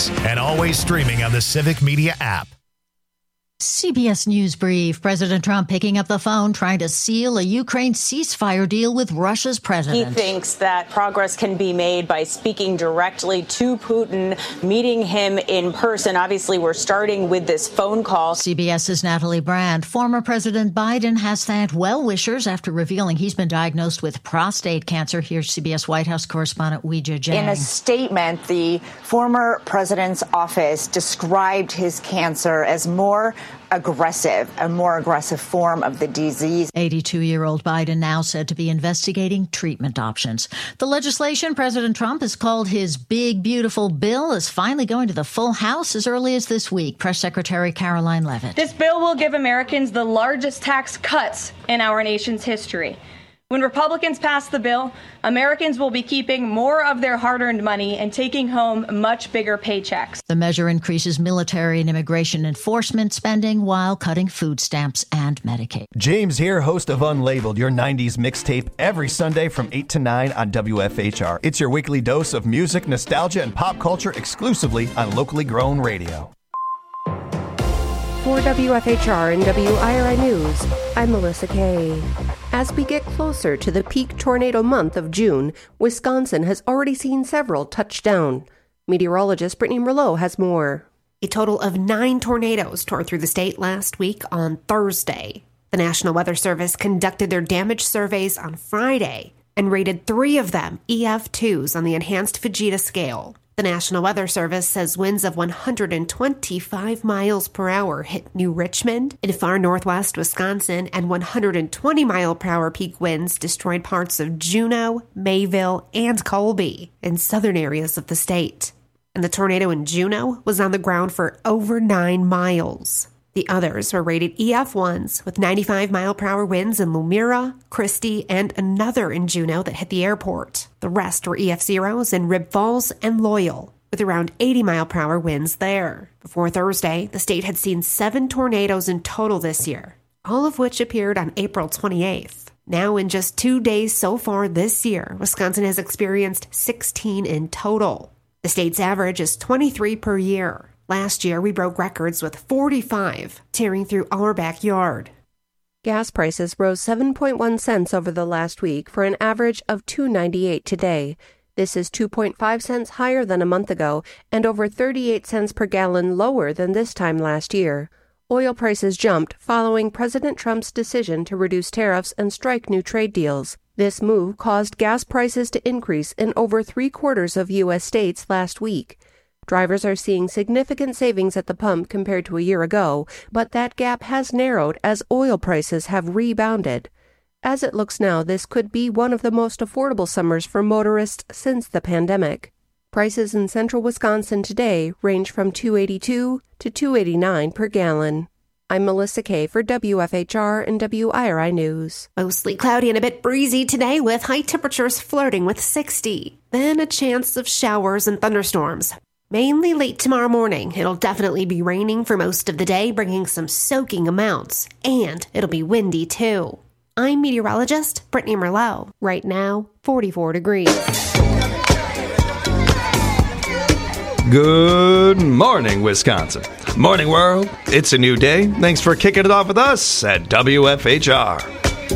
podcasts and always streaming on the Civic Media app. CBS News Brief. President Trump picking up the phone, trying to seal a Ukraine ceasefire deal with Russia's president. He thinks that progress can be made by speaking directly to Putin, meeting him in person. Obviously, we're starting with this phone call. CBS's Natalie Brand. Former President Biden has thanked well-wishers after revealing he's been diagnosed with prostate cancer. Here's CBS White House correspondent Weijia Jiang. In a statement, the former president's office described his cancer as a more aggressive form of the disease. 82-year-old Biden now said to be investigating treatment options. The legislation President Trump has called his big, beautiful bill is finally going to the full House as early as this week. Press Secretary Caroline Leavitt. This bill will give Americans the largest tax cuts in our nation's history. When Republicans pass the bill, Americans will be keeping more of their hard-earned money and taking home much bigger paychecks. The measure increases military and immigration enforcement spending while cutting food stamps and Medicaid. James here, host of Unlabeled, your 90s mixtape, every Sunday from 8 to 9 on WFHR. It's your weekly dose of music, nostalgia, and pop culture exclusively on locally grown radio. For WFHR and WIRI News, I'm Melissa Kay. As we get closer to the peak tornado month of June, Wisconsin has already seen several touch down. Meteorologist Brittany Merlot has more. A total of 9 tornadoes tore through the state last week on Thursday. The National Weather Service conducted their damage surveys on Friday and rated 3 of them EF2s on the Enhanced Fujita scale. The National Weather Service says winds of 125 miles per hour hit New Richmond in far northwest Wisconsin, and 120 mile per hour peak winds destroyed parts of Juneau, Mayville, and Colby in southern areas of the state. And the tornado in Juneau was on the ground for over 9 miles. The others were rated EF1s with 95 mile per hour winds in Lumira, Christie, and another in Juneau that hit the airport. The rest were EF0s in Rib Falls and Loyal, with around 80 mile per hour winds there. Before Thursday, the state had seen 7 tornadoes in total this year, all of which appeared on April 28th. Now, in just 2 days so far this year, Wisconsin has experienced 16 in total. The state's average is 23 per year. Last year, we broke records with 45 tearing through our backyard. Gas prices rose 7.1 cents over the last week for an average of $2.98 today. This is 2.5 cents higher than a month ago and over 38 cents per gallon lower than this time last year. Oil prices jumped following President Trump's decision to reduce tariffs and strike new trade deals. This move caused gas prices to increase in over 3/4 of U.S. states last week. Drivers are seeing significant savings at the pump compared to a year ago, but that gap has narrowed as oil prices have rebounded. As it looks now, this could be one of the most affordable summers for motorists since the pandemic. Prices in central Wisconsin today range from $2.82 to $2.89 per gallon. I'm Melissa Kay for WFHR and WIRI News. Mostly cloudy and a bit breezy today with high temperatures flirting with 60. Then a chance of showers and thunderstorms. Mainly late tomorrow morning. It'll definitely be raining for most of the day, bringing some soaking amounts. And it'll be windy, too. I'm meteorologist Brittany Merlot. Right now, 44 degrees. Good morning, Wisconsin. Morning, world. It's a new day. Thanks for kicking it off with us at WFHR.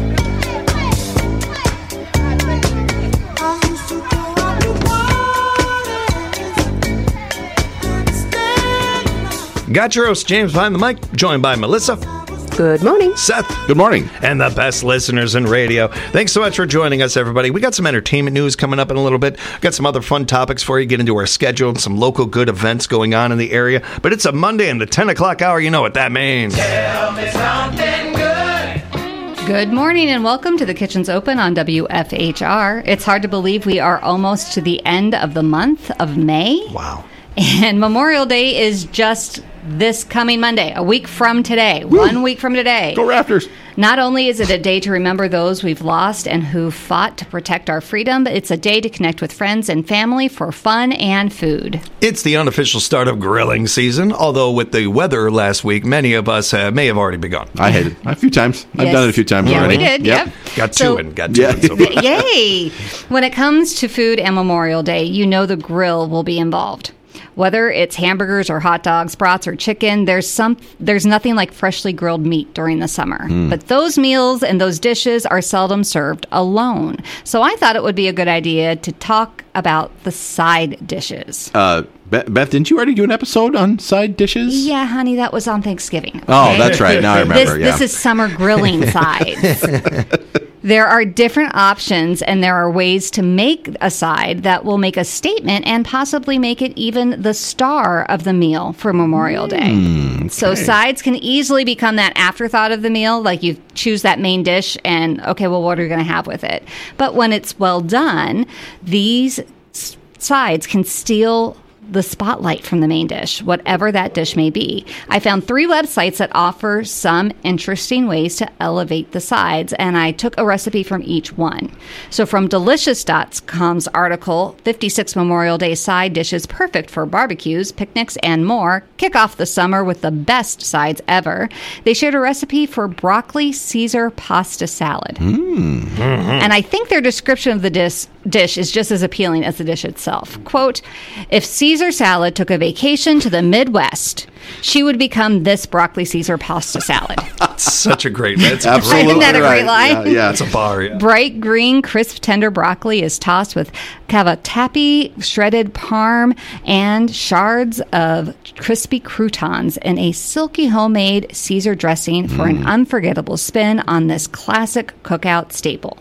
Got your host, James, behind the mic, joined by Melissa. Good morning. Seth. Good morning. And the best listeners in radio. Thanks so much for joining us, everybody. We got some entertainment news coming up in a little bit. Got some other fun topics for you. Get into our schedule and some local good events going on in the area. But it's a Monday in the 10 o'clock hour. You know what that means. Tell me something good. Good morning and welcome to The Kitchen's Open on WFHR. It's hard to believe we are almost to the end of the month of May. Wow. And Memorial Day is just this coming Monday, a week from today. Woo! 1 week from today. Go Raptors. Not only is it a day to remember those we've lost and who fought to protect our freedom, but it's a day to connect with friends and family for fun and food. It's the unofficial start of grilling season, although with the weather last week, many of us may have already begun. I had it a few times. I've done it a few times already. Yeah, we did. Yep. Got two in. So yay! When it comes to food and Memorial Day, you know the grill will be involved. Whether it's hamburgers or hot dogs, brats or chicken, there's nothing like freshly grilled meat during the summer. But those meals and those dishes are seldom served alone. So I thought it would be a good idea to talk about the side dishes. Beth, didn't you already do an episode on side dishes? Yeah, honey, that was on Thanksgiving. Okay? Oh, that's right. Now I remember. This is summer grilling sides. There are different options, and there are ways to make a side that will make a statement and possibly make it even the star of the meal for Memorial Day. Okay. So sides can easily become that afterthought of the meal, like you choose that main dish and, okay, well, what are you going to have with it? But when it's well done, these sides can steal the spotlight from the main dish, whatever that dish may be. I found 3 websites that offer some interesting ways to elevate the sides, and I took a recipe from each one. So from Delicious.com's article, 56 Memorial Day side dishes perfect for barbecues, picnics, and more, kick off the summer with the best sides ever. They shared a recipe for broccoli Caesar pasta salad. And I think their description of the dish is just as appealing as the dish itself. Quote, if Caesar salad took a vacation to the Midwest, she would become this broccoli Caesar pasta salad. Such a great, that's absolutely Isn't that a great line? Yeah, it's a bar. Yeah. Bright green, crisp, tender broccoli is tossed with cavatappi, shredded parm, and shards of crispy croutons in a silky homemade Caesar dressing for an unforgettable spin on this classic cookout staple.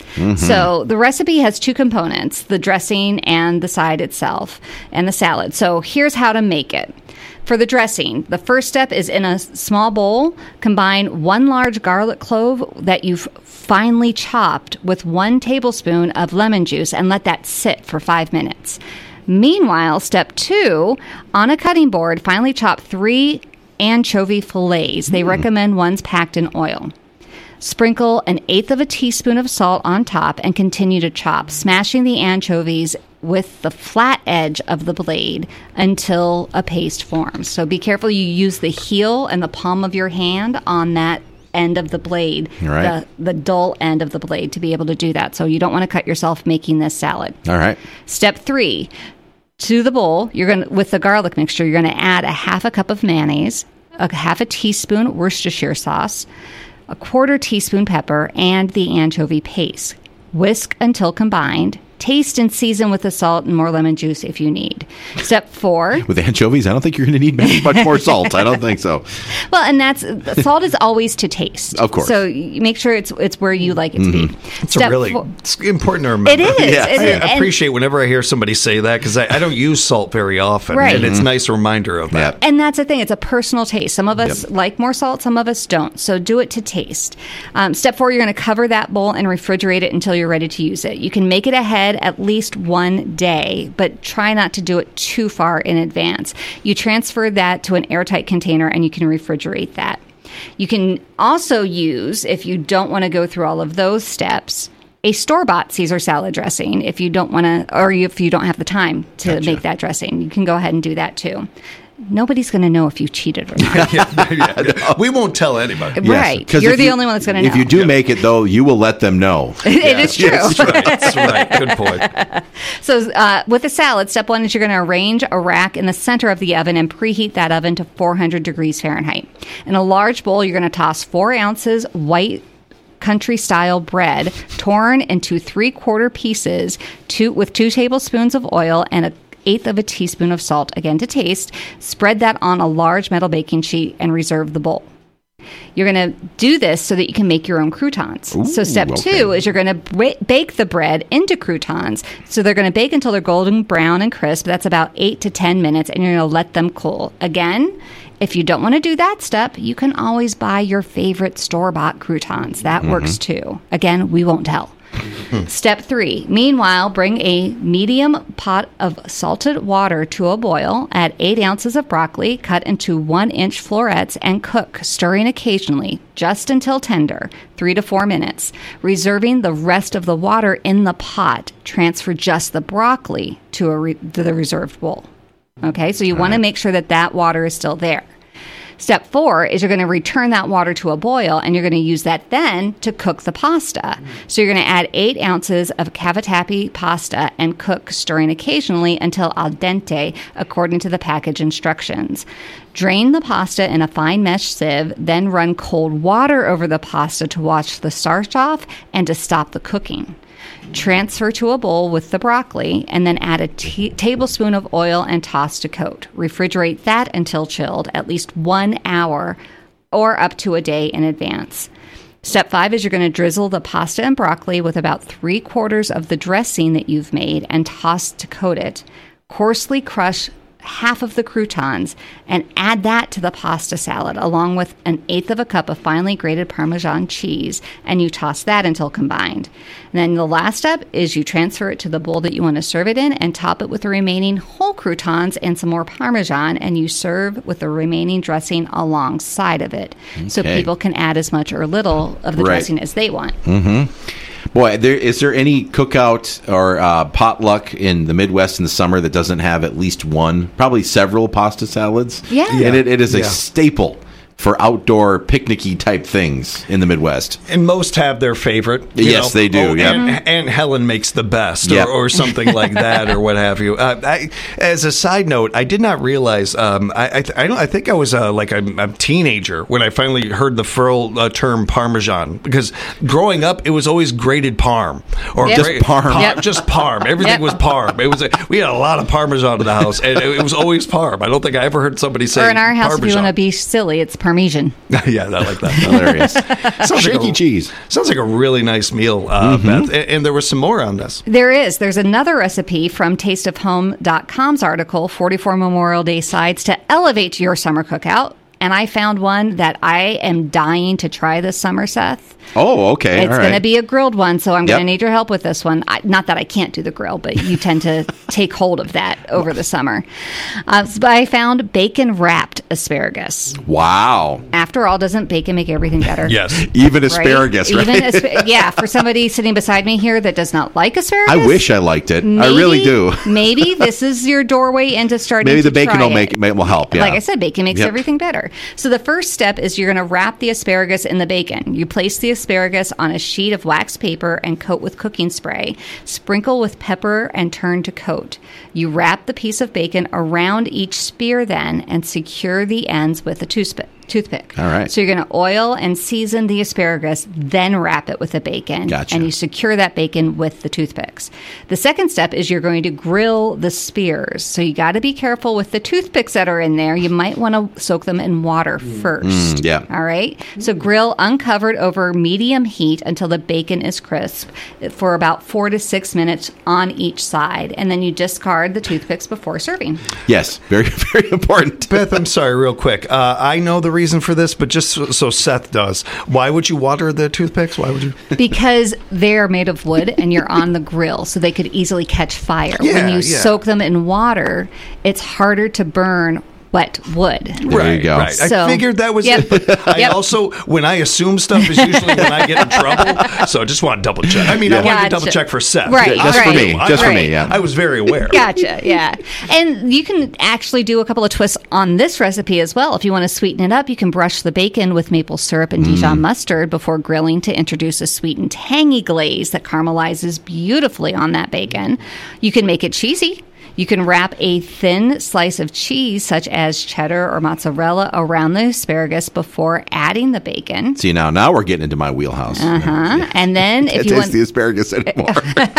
So the recipe has 2 components, the dressing and the side itself, and the salad. So here's how to make it. For the dressing, the first step is in a small bowl, combine 1 large garlic clove that you've finely chopped with 1 tablespoon of lemon juice and let that sit for 5 minutes. Meanwhile, step 2, on a cutting board, finely chop 3 anchovy fillets. They recommend ones packed in oil. Sprinkle 1/8 of a teaspoon of salt on top and continue to chop, smashing the anchovies with the flat edge of the blade until a paste forms. So be careful you use the heel and the palm of your hand on that end of the blade, right. the dull end of the blade, to be able to do that. So you don't want to cut yourself making this salad. All right. Step 3, to the bowl, with the garlic mixture, you're going to add 1/2 cup of mayonnaise, 1/2 teaspoon Worcestershire sauce, 1/4 teaspoon pepper, and the anchovy paste. Whisk until combined. Taste and season with the salt and more lemon juice if you need. Step 4. With anchovies, I don't think you're going to need much more salt. I don't think so. Well, and salt is always to taste. Of course. So you make sure it's where you like it to be. It's it's important to remember. It is. Yeah. I appreciate whenever I hear somebody say that, because I don't use salt very often. Right. And it's a nice reminder of that. And that's the thing. It's a personal taste. Some of us like more salt. Some of us don't. So do it to taste. Step 4, you're going to cover that bowl and refrigerate it until you're ready to use it. You can make it ahead at least 1 day, but try not to do it too far in advance. You transfer that to an airtight container and you can refrigerate that. You can also use, if you don't want to go through all of those steps, a store-bought Caesar salad dressing if you don't want to, or if you don't have the time to make that dressing. You can go ahead and do that too. Nobody's going to know if you cheated or not. We won't tell anybody. Right. Yes, You're the only one that's going to know. If you do make it, though, you will let them know. It is true. Yes, that's right. Good point. So with the salad, step 1 is you're going to arrange a rack in the center of the oven and preheat that oven to 400 degrees Fahrenheit. In a large bowl, you're going to toss 4 ounces white country-style bread, torn into 3/4 pieces, with 2 tablespoons of oil and 1/8 of a teaspoon of salt, again to taste. Spread that on a large metal baking sheet and reserve the bowl. You're going to do this so that you can make your own croutons. Ooh, so step 2 is you're going to bake the bread into croutons. So they're going to bake until they're golden brown and crisp. That's about 8 to 10 minutes, and you're going to let them cool. Again, if you don't want to do that step, you can always buy your favorite store-bought croutons. That works too. Again, we won't tell. Step 3. Meanwhile, bring a medium pot of salted water to a boil. Add 8 ounces of broccoli cut into 1-inch florets and cook, stirring occasionally, just until tender, 3 to 4 minutes. Reserving the rest of the water in the pot, transfer just the broccoli to the reserved bowl. Okay, so you want to make sure that water is still there. Step 4 is you're going to return that water to a boil, and you're going to use that then to cook the pasta. So you're going to add 8 ounces of cavatappi pasta and cook, stirring occasionally until al dente, according to the package instructions. Drain the pasta in a fine mesh sieve, then run cold water over the pasta to wash the starch off and to stop the cooking. Transfer to a bowl with the broccoli and then add a tablespoon of oil and toss to coat. Refrigerate that until chilled, at least 1 hour or up to a day in advance. Step 5 is you're going to drizzle the pasta and broccoli with about 3/4 of the dressing that you've made and toss to coat it. Coarsely crush half of the croutons and add that to the pasta salad along with 1/8 of a cup of finely grated Parmesan cheese, and you toss that until combined. And then the last step is you transfer it to the bowl that you want to serve it in and top it with the remaining whole croutons and some more Parmesan, and you serve with the remaining dressing alongside of it. So people can add as much or little of the dressing as they want. Boy, is there any cookout or potluck in the Midwest in the summer that doesn't have at least one, probably several pasta salads? Yeah. And it is a staple for outdoor picnicky type things in the Midwest. And most have their favorite. Yes, they do. And Helen makes the best, Yep. or something like that, or what have you. As a side note, I did not realize. I think I was like a teenager when I finally heard the term Parmesan, because growing up it was always grated Parm or Just Parm. just Parm. Everything was Parm. It was we had a lot of Parmesan in the house, and it was always Parm. I don't think I ever heard somebody say. Or in our house, Parmesan. if you want to be silly, it's Parmesan. Yeah, I like that. Hilarious. Shaky cheese. Sounds like a really nice meal, Beth. And there was some more on this. There is. There's another recipe from tasteofhome.com's article, 44 Memorial Day sides to elevate your summer cookout. And I found one that I am dying to try this summer, Seth. Oh, okay. It's going to be a grilled one, so I'm going to Yep. need your help with this one. Not that I can't do the grill, but you tend to take hold of that over the summer. But I found bacon-wrapped asparagus. Wow. After all, doesn't bacon make everything better? Yes. Even asparagus, right? Yeah, for somebody sitting beside me here that does not like asparagus. I wish I liked it. I really do. Maybe this is your doorway into starting Maybe to the bacon try will help, yeah. Like I said, bacon makes Yep. everything better. So the first step is you're going to wrap the asparagus in the bacon. You place the asparagus on a sheet of wax paper and coat with cooking spray. Sprinkle with pepper and turn to coat. You wrap the piece of bacon around each spear then and secure the ends with a toothpick. All right. So you're going to oil and season the asparagus, then wrap it with the bacon. Gotcha. And you secure that bacon with the toothpicks. The second step is you're going to grill the spears. So you got to be careful with the toothpicks that are in there. You might want to soak them in water first. Yeah. All right. So grill uncovered over medium heat until the bacon is crisp for about 4 to 6 minutes on each side. And then you discard the toothpicks before serving. Yes. Very, very important. Beth, I'm sorry, real quick. I know the reason for this, but just so Seth does, why would you water the toothpicks? Why would you? Because they're made of wood and you're on the grill, so they could easily catch fire. Yeah, when you yeah. soak them in water, it's harder to burn wet wood. There you go. Right. So- I figured that was Yep. it. But I Yep. also, when I assume stuff is usually when I get in trouble. So I just want to double check. I mean, I wanted to double check for Seth. Right, Just for right. me. Just for Right. me, yeah. I was very aware. Gotcha, yeah. And you can actually do a couple of twists on this recipe as well. If you want to sweeten it up, you can brush the bacon with maple syrup and Dijon mustard before grilling to introduce a sweet and tangy glaze that caramelizes beautifully on that bacon. You can make it cheesy. You can wrap a thin slice of cheese, such as cheddar or mozzarella, around the asparagus before adding the bacon. See, now we're getting into my wheelhouse. And then Can't if you taste want, the asparagus anymore.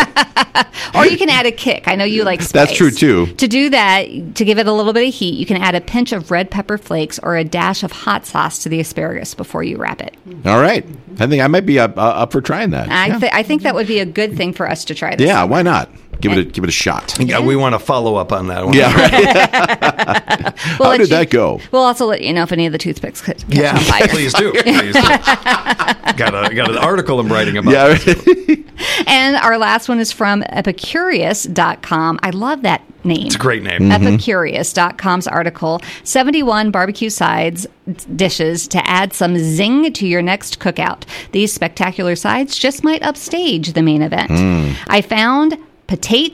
or you can add a kick. I know you like spice. That's true, too. To do that, to give it a little bit of heat, you can add a pinch of red pepper flakes or a dash of hot sauce to the asparagus before you wrap it. All right. I think I might be up for trying that. I think that would be a good thing for us to try this. Yeah, why not? Give it a shot. Yeah, we want to follow up on that one. Yeah, right. How did that go? We'll also let you know if any of the toothpicks catch on fire. Please do. Please do. got an article I'm writing about. Yeah. And our last one is from Epicurious.com. I love that name. It's a great name. Epicurious.com's article, 71 barbecue sides dishes to add some zing to your next cookout. These spectacular sides just might upstage the main event. I found patates,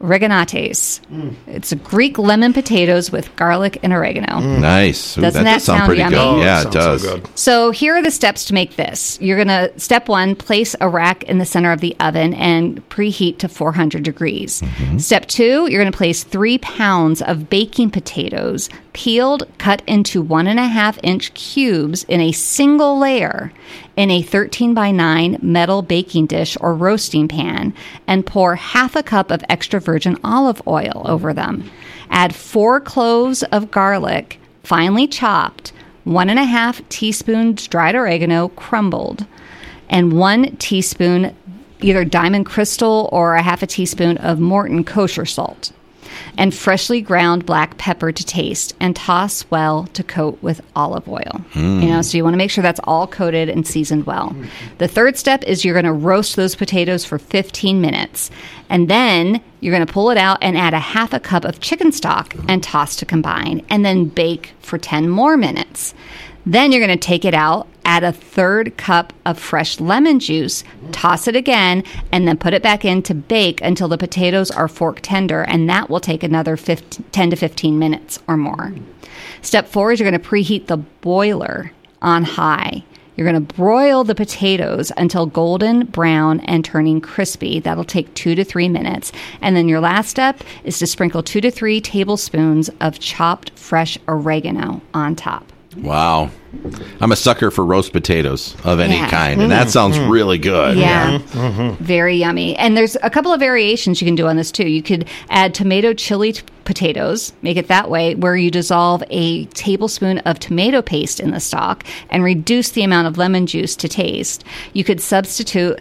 reganates. It's Greek lemon potatoes with garlic and oregano. Nice. Ooh, Doesn't that does sound sound pretty yummy? good? Yeah, it Sounds does. so good. So here are the steps to make this. You're going to, step 1, place a rack in the center of the oven and preheat to 400 degrees. Step 2, you're going to place 3 pounds of baking potatoes, peeled, cut into 1.5-inch cubes in a single layer in a 13 by 9 metal baking dish or roasting pan, and pour half a cup of extra virgin olive oil over them. Add 4 cloves of garlic, finely chopped, 1.5 teaspoons dried oregano crumbled, and 1 teaspoon either Diamond Crystal or a half a teaspoon of Morton kosher salt, and freshly ground black pepper to taste, and toss well to coat with olive oil. So you want to make sure that's all coated and seasoned well. The third step is you're going to roast those potatoes for 15 minutes, and then you're going to pull it out and add a half a cup of chicken stock and toss to combine, and then bake for 10 more minutes. Then you're going to take it out, add a 1/3 cup of fresh lemon juice, toss it again, and then put it back in to bake until the potatoes are fork tender, and that will take another 10 to 15 minutes or more. Step 4 is you're going to preheat the boiler on high. You're going to broil the potatoes until golden brown and turning crispy. That'll take 2 to 3 minutes. And then your last step is to sprinkle 2 to 3 tablespoons of chopped fresh oregano on top. Wow. I'm a sucker for roast potatoes of any kind, and that sounds really good. Yeah. Very yummy. And there's a couple of variations you can do on this, too. You could add tomato chili potatoes, make it that way, where you dissolve a tablespoon of tomato paste in the stock and reduce the amount of lemon juice to taste. You could substitute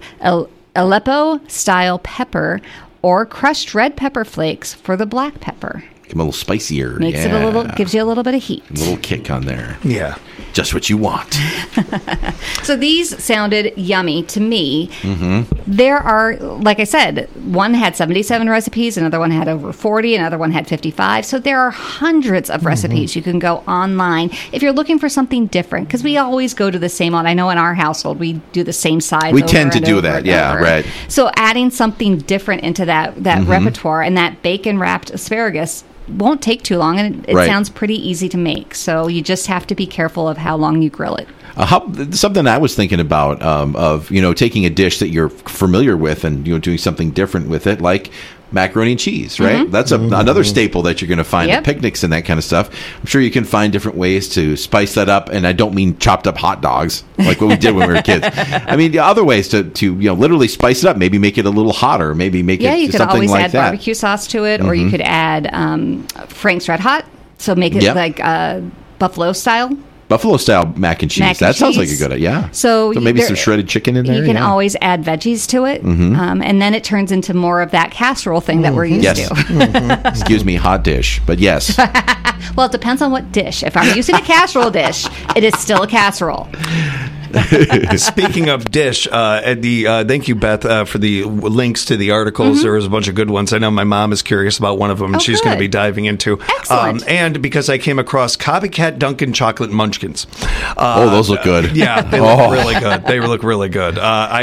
Aleppo-style pepper or crushed red pepper flakes for the black pepper. A little spicier. Makes it a little, gives you a little bit of heat. A little kick on there. Yeah. Just what you want. So these sounded yummy to me. There are, like I said, one had 77 recipes, another one had over 40, another one had 55. So there are hundreds of recipes. You can go online if you're looking for something different, because we always go to the same one. I know in our household we do the same size. We tend to do that. Yeah, right. So adding something different into that repertoire, and that bacon wrapped asparagus won't take too long, and it sounds pretty easy to make. So you just have to be careful of how long you grill it. Something I was thinking about of taking a dish that you're familiar with and doing something different with it, like macaroni and cheese, right? That's another staple that you're going to find at picnics and that kind of stuff. I'm sure you can find different ways to spice that up, and I don't mean chopped up hot dogs like what we did when we were kids. I mean other ways to literally spice it up. Maybe make it a little hotter. Maybe make it you could something always like add that. Barbecue sauce to it, or you could add Frank's Red Hot. So make it like buffalo style. Buffalo style mac and cheese. That sounds like a good idea. So maybe some shredded chicken in there. You can always add veggies to it, and then it turns into more of that casserole thing that we're used to. Excuse me, hot dish, but yes. Well, it depends on what dish. If I'm using a casserole dish, it is still a casserole. Speaking of dish, thank you, Beth, for the links to the articles. There was a bunch of good ones. I know my mom is curious about one of them, and she's going to be diving into. Excellent. And because I came across Copycat Dunkin' Chocolate Munchkins. Those look good. Yeah, they look really good. They look really good.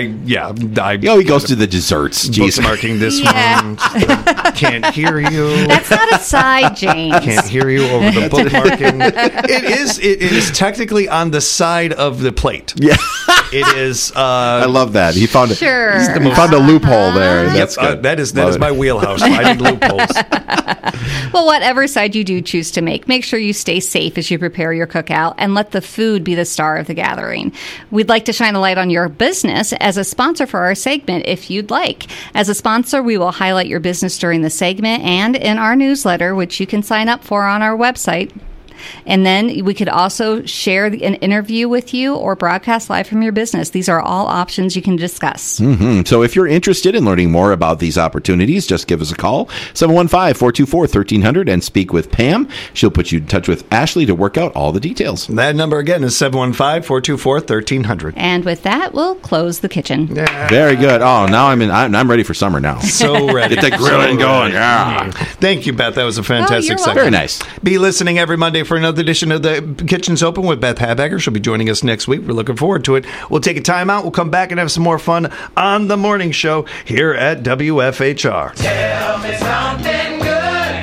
He goes to the desserts. Jeez. Bookmarking this one. Can't hear you. That's not a side, James. Can't hear you over the bookmarking. It is technically on the side of the plate. Yeah. It is. I love that. He found Sure. found a loophole there. That's good. That is my wheelhouse. I need loopholes. Well, whatever side you do choose to make sure you stay safe as you prepare your cookout, and let the food be the star of the gathering. We'd like to shine a light on your business as a sponsor for our segment if you'd like. As a sponsor, we will highlight your business during the segment and in our newsletter, which you can sign up for on our website. And then we could also share an interview with you or broadcast live from your business. These are all options you can discuss. So if you're interested in learning more about these opportunities, just give us a call, 715-424-1300, and speak with Pam. She'll put you in touch with Ashley to work out all the details. That number again is 715-424-1300. And with that, we'll close the kitchen. Yeah. Very good. Oh, now I'm ready for summer now. So ready. Get the grilling going. Yeah. Thank you, Beth. That was a fantastic you're segment. Very nice. Be listening every Monday for another edition of The Kitchen's Open with Beth Habegger. She'll be joining us next week. We're looking forward to it. We'll take a time out. We'll come back and have some more fun on the morning show here at WFHR. Tell me something good.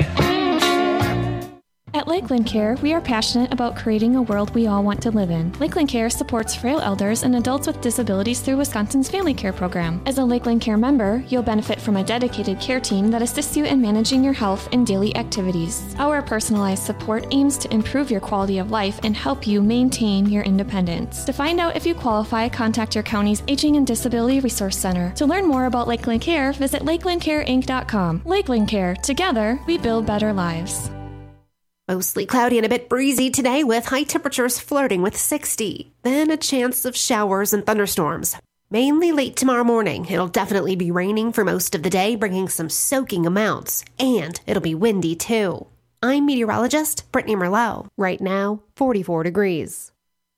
At Lakeland Care, we are passionate about creating a world we all want to live in. Lakeland Care supports frail elders and adults with disabilities through Wisconsin's Family Care Program. As a Lakeland Care member, you'll benefit from a dedicated care team that assists you in managing your health and daily activities. Our personalized support aims to improve your quality of life and help you maintain your independence. To find out if you qualify, contact your county's Aging and Disability Resource Center. To learn more about Lakeland Care, visit lakelandcareinc.com. Lakeland Care. Together, we build better lives. Mostly cloudy and a bit breezy today with high temperatures flirting with 60. Then a chance of showers and thunderstorms. Mainly late tomorrow morning. It'll definitely be raining for most of the day, bringing some soaking amounts. And it'll be windy too. I'm meteorologist Brittany Merlot. Right now, 44 degrees.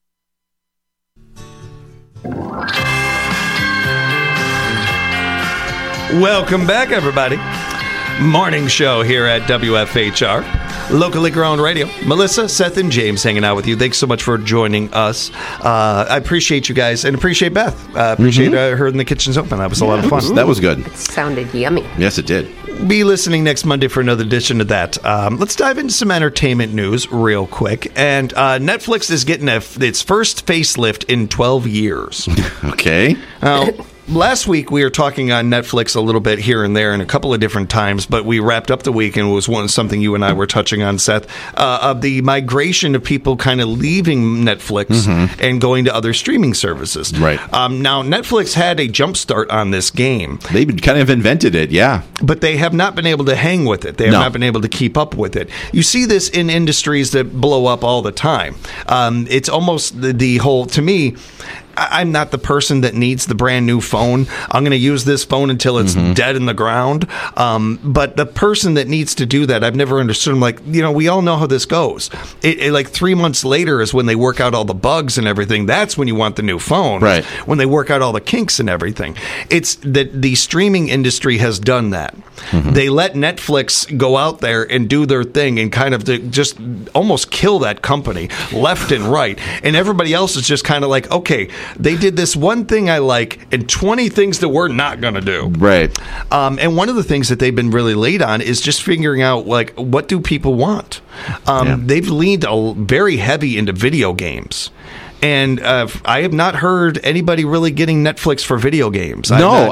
Welcome back, everybody. Morning show here at WFHR. Locally grown radio. Melissa, Seth, and James hanging out with you. Thanks so much for joining us. I appreciate you guys and appreciate Beth. Appreciate her in The Kitchen's Open. That was a lot of fun. That was good. It sounded yummy. Yes, it did. Be listening next Monday for another edition of that. Let's dive into some entertainment news real quick. And Netflix is getting its first facelift in 12 years. Okay. Last week, we were talking on Netflix a little bit here and there and a couple of different times, but we wrapped up the week, and it was something you and I were touching on, Seth, of the migration of people kind of leaving Netflix and going to other streaming services. Right. Now, Netflix had a jump start on this game. They kind of invented it, yeah. But they have not been able to hang with it. They have not been able to keep up with it. You see this in industries that blow up all the time. It's almost the whole, to me, I'm not the person that needs the brand new phone. I'm going to use this phone until it's dead in the ground. But the person that needs to do that, I've never understood. I'm like, we all know how this goes. It like 3 months later is when they work out all the bugs and everything. That's when you want the new phone. Right. When they work out all the kinks and everything. It's that the streaming industry has done that. They let Netflix go out there and do their thing and kind of just almost kill that company left and right. And everybody else is just kind of like, okay, they did this one thing I like and 20 things that we're not going to do. Right. And one of the things that they've been really late on is just figuring out, like, what do people want? They've leaned very heavy into video games. And I have not heard anybody really getting Netflix for video games.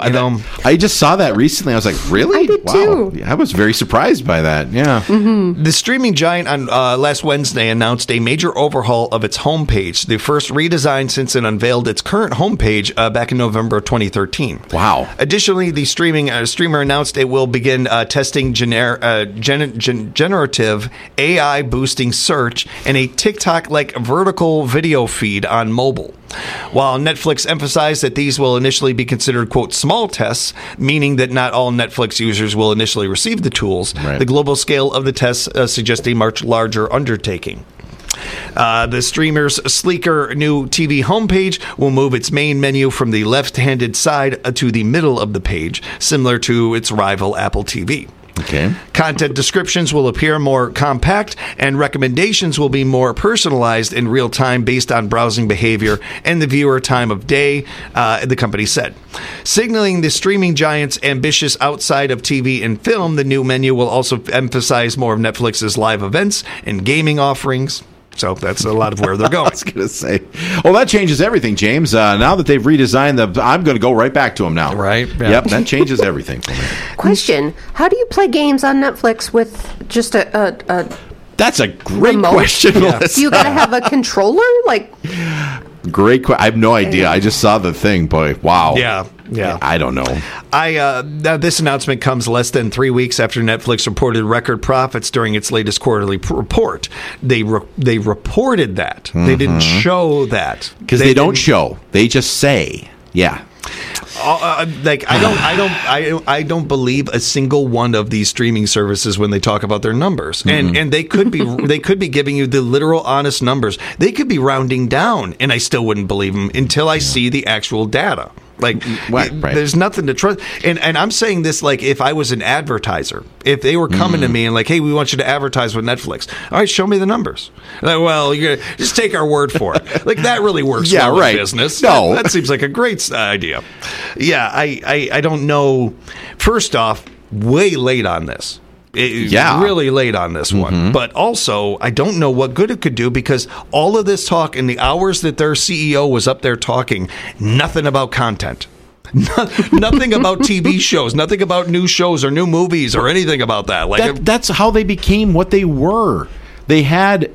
I just saw that recently. I was like, really? I did too. I was very surprised by that. Yeah. The streaming giant on last Wednesday announced a major overhaul of its homepage, the first redesign since it unveiled its current homepage back in November of 2013. Wow. Additionally, the streamer announced it will begin testing generative AI boosting search and a TikTok-like vertical video feed on mobile. While Netflix emphasized that these will initially be considered, quote, small tests, meaning that not all Netflix users will initially receive the tools, the global scale of the tests suggests a much larger undertaking. The streamer's sleeker new TV homepage will move its main menu from the left-handed side to the middle of the page, similar to its rival Apple TV. Okay. Content descriptions will appear more compact, and recommendations will be more personalized in real time based on browsing behavior and the viewer time of day, the company said. Signaling the streaming giant's ambitious outside of TV and film, the new menu will also emphasize more of Netflix's live events and gaming offerings. So that's a lot of where they're going. I was going to say. Well, that changes everything, James. Now that they've redesigned I'm going to go right back to them now. Right. Yeah. Yep, that changes everything for me. Question: how do you play games on Netflix with just a That's a great remote? question, Melissa. Do you got to have a controller? Great question. I have no idea. I just saw the thing. Boy, wow. Yeah. I don't know. This announcement comes less than 3 weeks after Netflix reported record profits during its latest quarterly report. They reported that. They didn't show that. Because they don't show. They just say. Yeah. I don't believe a single one of these streaming services when they talk about their numbers, and they could be giving you the literal honest numbers. They could be rounding down, and I still wouldn't believe them until I see the actual data. Like, right. There's nothing to trust. And I'm saying this like if I was an advertiser, if they were coming to me and like, hey, we want you to advertise with Netflix. All right, show me the numbers. Like, well, you just take our word for it. Like, that really works well in business. No. That seems like a great idea. Yeah, I don't know. First off, way late on this. Really late on this one. But also, I don't know what good it could do because all of this talk in the hours that their CEO was up there talking, nothing about content. Nothing about TV shows, nothing about new shows or new movies or anything about that. Like that's how they became what they were. They had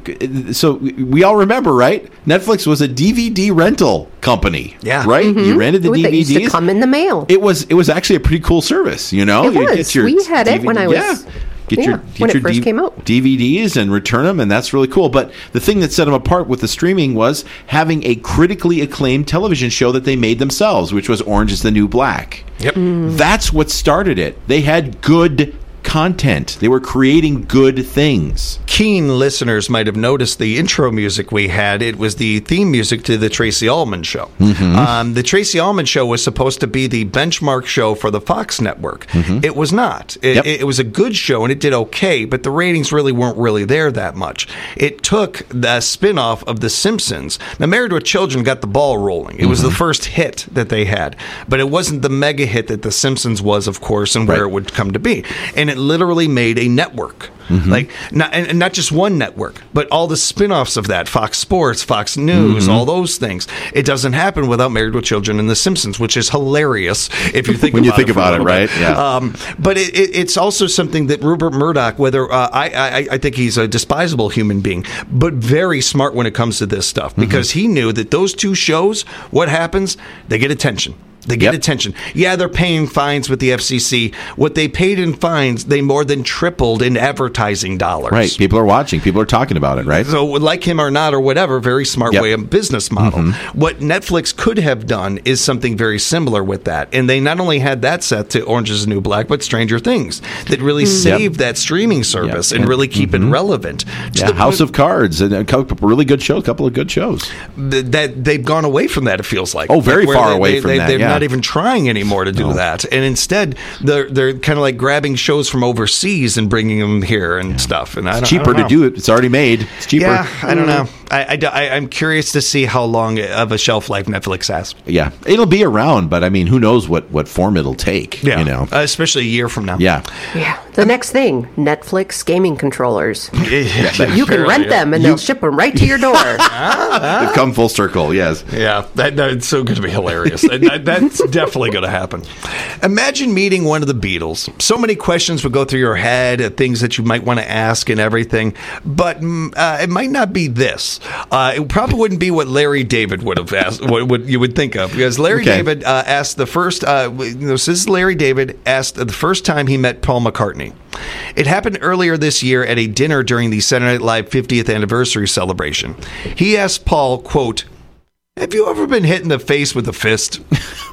so we all remember, right? Netflix was a DVD rental company. Yeah. Right? You rented the DVDs. They used to come in the mail. It was actually a pretty cool service, you know? It was. We had it when I was... when it first came out. DVDs and return them, and that's really cool. But the thing that set them apart with the streaming was having a critically acclaimed television show that they made themselves, which was Orange is the New Black. Yep. That's what started it. They had good content. They were creating good things. Keen listeners might have noticed the intro music we had. It was the theme music to the Tracy Ullman Show. The Tracy Ullman Show was supposed to be the benchmark show for the Fox network. It was not. It was a good show, and it did okay, but the ratings really weren't really there that much. It took the spinoff of The Simpsons. Now, Married with Children got the ball rolling. It was the first hit that they had, but it wasn't the mega hit that The Simpsons was, of course, and where it would come to be. And it literally made a network. Like not just one network, but all the spin-offs of that, Fox Sports, Fox News, all those things. It doesn't happen without Married with Children and The Simpsons, which is hilarious if you think when about you think about it, right? Yeah. But it's also something that Rupert Murdoch, whether I think he's a despisable human being, but very smart when it comes to this stuff, because he knew that those two shows, what happens? They get attention. They get attention. Yeah, they're paying fines with the FCC. What they paid in fines, they more than tripled in advertising dollars. Right. People are watching. People are talking about it, right? So, like him or not or whatever, very smart way of business model. What Netflix could have done is something very similar with that. And they not only had that set to Orange is the New Black, but Stranger Things that really saved that streaming service and really keep it relevant. House of Cards, and a couple really good shows, a couple of good shows. That they've gone away from that, it feels like. Oh, very far away from that, They're not even trying anymore to do that, and instead they're kind of like grabbing shows from overseas and bringing them here and stuff. And it's cheaper to do it. It's already made. It's cheaper. Yeah, I don't know. I'm curious to see how long of a shelf life Netflix has. Yeah, it'll be around, but I mean, who knows what form it'll take? Yeah, you know, especially a year from now. Yeah. The next thing, Netflix gaming controllers. You can rent them, and they'll ship them right to your door. They've come full circle. Yes. Yeah, that's so going to be hilarious. That's definitely going to happen. Imagine meeting one of the Beatles. So many questions would go through your head, things that you might want to ask and everything, but it might not be this. It probably wouldn't be what Larry David would have asked, what you would think of, because Larry David asked the first, this is Larry David asked the first time he met Paul McCartney. It happened earlier this year at a dinner during the Saturday Night Live 50th anniversary celebration. He asked Paul, quote, "Have you ever been hit in the face with a fist?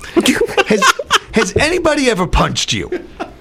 Has anybody ever punched you?"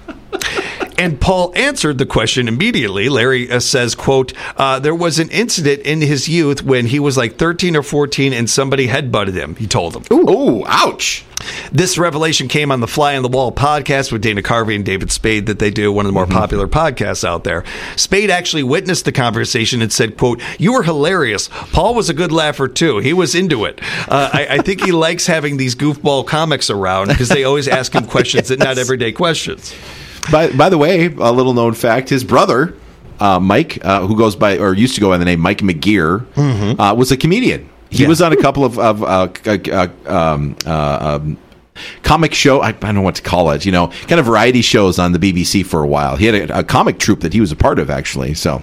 And Paul answered the question immediately. Larry says, quote, "There was an incident in his youth when he was like 13 or 14 and somebody headbutted him," he told him. Ooh, ouch. This revelation came on the Fly on the Wall podcast with Dana Carvey and David Spade that they do, one of the more popular podcasts out there. Spade actually witnessed the conversation and said, quote, "You were hilarious. Paul was a good laugher, too. He was into it. I think he likes having these goofball comics around because they always ask him questions that not everyday questions." By the way, a little known fact, his brother, Mike, who goes by, or used to go by the name Mike McGear, was a comedian. He was on a couple of comic show, I don't know what to call it, kind of variety shows on the BBC for a while. He had a comic troupe that he was a part of, actually. So,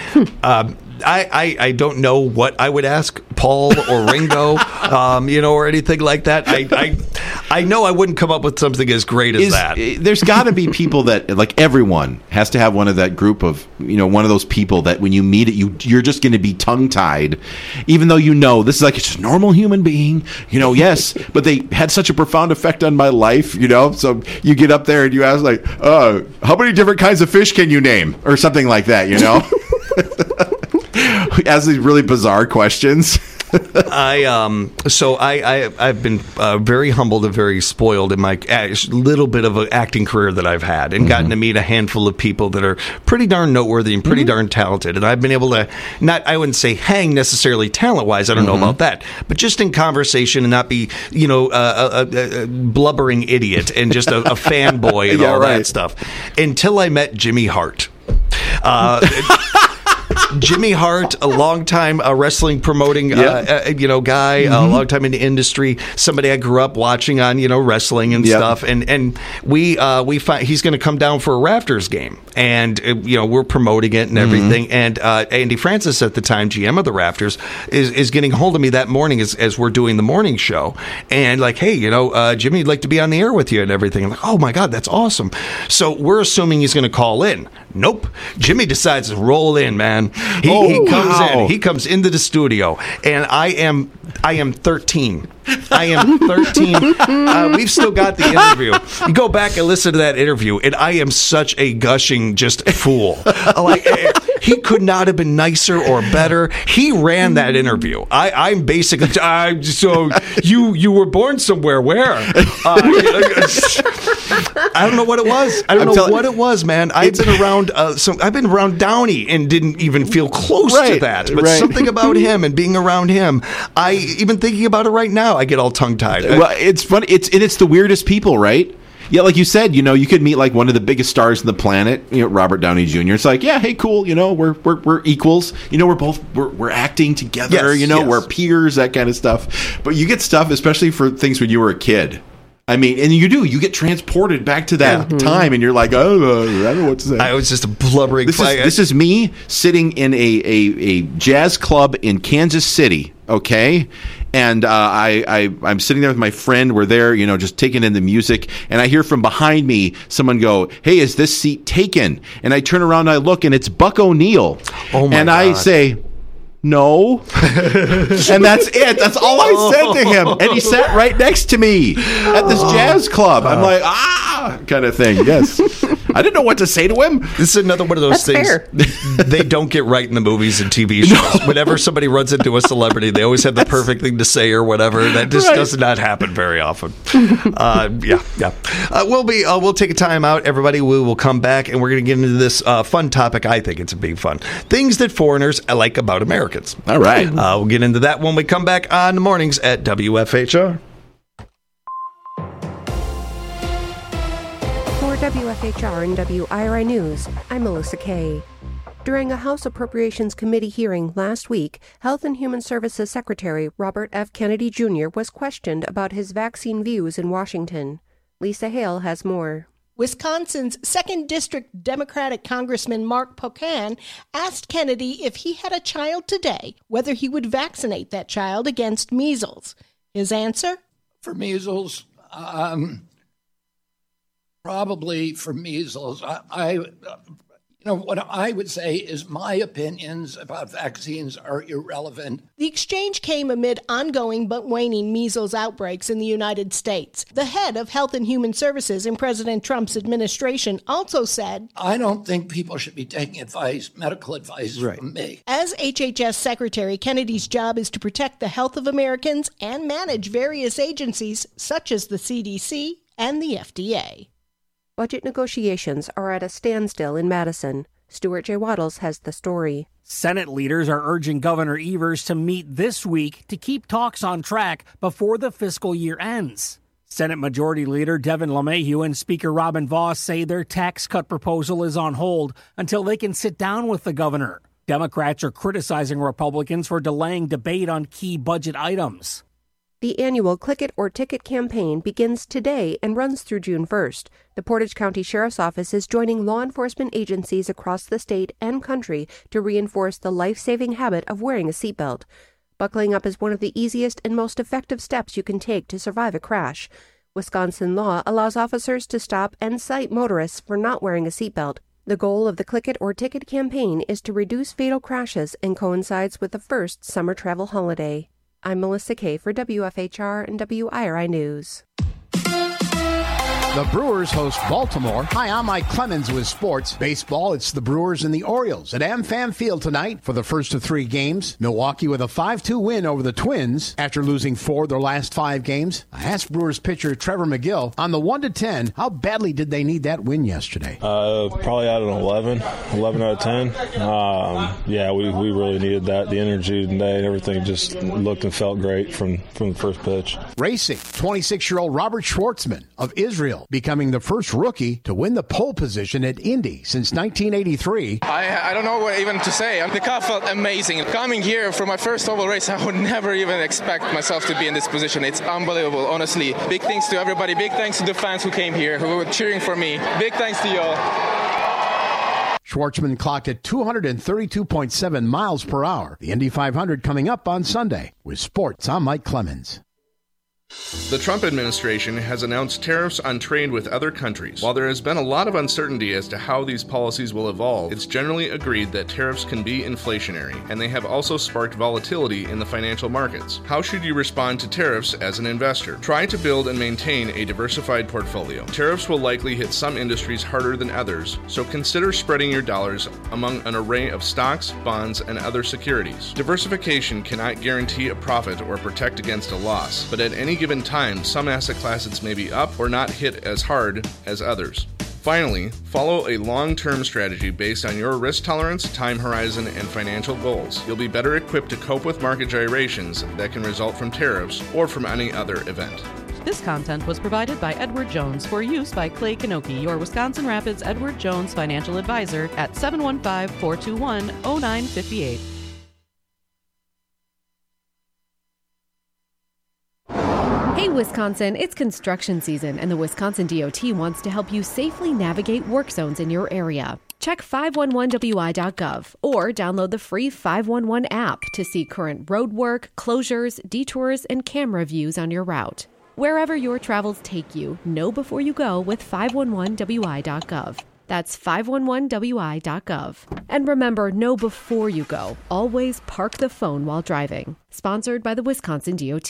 I don't know what I would ask Paul or Ringo, or anything like that. I know I wouldn't come up with something as great as that. There's got to be people that, like, everyone has to have one of that group of, one of those people that when you meet it, you're just going to be tongue-tied, even though this is like it's just a normal human being, yes, but they had such a profound effect on my life, so you get up there and you ask, like, how many different kinds of fish can you name? Or something like that, Ask these really bizarre questions. I've been very humbled and very spoiled in my little bit of an acting career that I've had, and gotten to meet a handful of people that are pretty darn noteworthy and pretty darn talented. And I've been able to I wouldn't say hang necessarily talent wise. I don't know about that, but just in conversation and not be a blubbering idiot and just a fanboy and all that stuff. Until I met Jimmy Hart. Jimmy Hart, a long-time wrestling promoting guy, a long time in the industry, somebody I grew up watching on wrestling and stuff, and we find he's going to come down for a Rafters game, and we're promoting it and everything, and Andy Francis at the time, GM of the Rafters, is getting hold of me that morning as we're doing the morning show, and like, hey, Jimmy, I'd like to be on the air with you and everything. I'm like, oh my God, that's awesome. So we're assuming he's going to call in. Nope. Jimmy decides to roll in, man. He comes in. He comes into the studio, and I am 13. I am 13. We've still got the interview. You go back and listen to that interview, and I am such a gushing just fool. Like, he could not have been nicer or better. He ran that interview. I'm basically. So you were born somewhere. Where? I don't know what it was. I don't know what it was, man. I've been around. I've been around Downey and didn't even feel close to that. But something about him and being around him, even thinking about it right now, I get all tongue-tied. Well, it's funny. It's the weirdest people, right? Yeah, like you said, you could meet like one of the biggest stars on the planet, Robert Downey Jr. It's like, yeah, hey, cool, we're equals, we're acting together, we're peers, that kind of stuff. But you get stuff, especially for things when you were a kid. I mean, and you get transported back to that time, and you're like, oh, I don't know what to say. I was just a blubbering. This is me sitting in a jazz club in Kansas City, okay? And I'm sitting there with my friend. We're there, just taking in the music. And I hear from behind me someone go, hey, is this seat taken? And I turn around and I look, and it's Buck O'Neil. Oh, my God. I say, no. And that's it. That's all I said to him. And he sat right next to me at this jazz club. I'm like, kind of thing. Yes. I didn't know what to say to him. This is another one of those things they don't get right in the movies and TV shows. No. Whenever somebody runs into a celebrity, they always have the perfect thing to say or whatever. That just does not happen very often. We'll take a time out, everybody. We will come back, and we're going to get into this fun topic. I think it's a big fun. Things that foreigners like about Americans. All right. We'll get into that when we come back on the mornings at WFHR. For WFHR and WIRI News, I'm Melissa Kay. During a House Appropriations Committee hearing last week, Health and Human Services Secretary Robert F. Kennedy Jr. was questioned about his vaccine views in Washington. Lisa Hale has more. Wisconsin's 2nd District Democratic Congressman Mark Pocan asked Kennedy if he had a child today, whether he would vaccinate that child against measles. His answer? For measles, probably for measles. What I would say is my opinions about vaccines are irrelevant. The exchange came amid ongoing but waning measles outbreaks in the United States. The head of Health and Human Services in President Trump's administration also said, I don't think people should be taking medical advice from me. As HHS Secretary, Kennedy's job is to protect the health of Americans and manage various agencies such as the CDC and the FDA. Budget negotiations are at a standstill in Madison. Stuart J. Waddles has the story. Senate leaders are urging Governor Evers to meet this week to keep talks on track before the fiscal year ends. Senate Majority Leader Devin LeMahieu and Speaker Robin Vos say their tax cut proposal is on hold until they can sit down with the governor. Democrats are criticizing Republicans for delaying debate on key budget items. The annual Click It or Ticket campaign begins today and runs through June 1st. The Portage County Sheriff's Office is joining law enforcement agencies across the state and country to reinforce the life-saving habit of wearing a seatbelt. Buckling up is one of the easiest and most effective steps you can take to survive a crash. Wisconsin law allows officers to stop and cite motorists for not wearing a seatbelt. The goal of the Click It or Ticket campaign is to reduce fatal crashes and coincides with the first summer travel holiday. I'm Melissa Kay for WFHR and WIRI News. The Brewers host Baltimore. Hi, I'm Mike Clemens with sports. Baseball, it's the Brewers and the Orioles at AmFam Field tonight for the first of 3 games. Milwaukee with a 5-2 win over the Twins after losing 4 of their last 5 games. I asked Brewers pitcher Trevor McGill on the 1-10, how badly did they need that win yesterday? Probably out of 11 out of 10. Yeah, we really needed that. The energy today and everything just looked and felt great from the first pitch. Racing, 26-year-old Robert Schwartzman of Israel becoming the first rookie to win the pole position at Indy since 1983. I don't know what even to say. The car felt amazing. Coming here for my first oval race, I would never even expect myself to be in this position. It's unbelievable, honestly. Big thanks to everybody. Big thanks to the fans who came here, who were cheering for me. Big thanks to y'all. Schwartzman clocked at 232.7 miles per hour. The Indy 500 coming up on Sunday. With sports, I'm Mike Clemens. The Trump administration has announced tariffs on trade with other countries. While there has been a lot of uncertainty as to how these policies will evolve, it's generally agreed that tariffs can be inflationary, and they have also sparked volatility in the financial markets. How should you respond to tariffs as an investor? Try to build and maintain a diversified portfolio. Tariffs will likely hit some industries harder than others, so consider spreading your dollars among an array of stocks, bonds, and other securities. Diversification cannot guarantee a profit or protect against a loss, but at any given time, some asset classes may be up or not hit as hard as others. Finally, follow a long-term strategy based on your risk tolerance, time horizon, and financial goals. You'll be better equipped to cope with market gyrations that can result from tariffs or from any other event. This content was provided by Edward Jones for use by Clay Kanoki, your Wisconsin Rapids Edward Jones financial advisor at 715-421-0958. Hey Wisconsin, it's construction season and the Wisconsin DOT wants to help you safely navigate work zones in your area. Check 511wi.gov or download the free 511 app to see current road work, closures, detours, and camera views on your route. Wherever your travels take you, know before you go with 511wi.gov. That's 511wi.gov. And remember, know before you go. Always park the phone while driving. Sponsored by the Wisconsin DOT.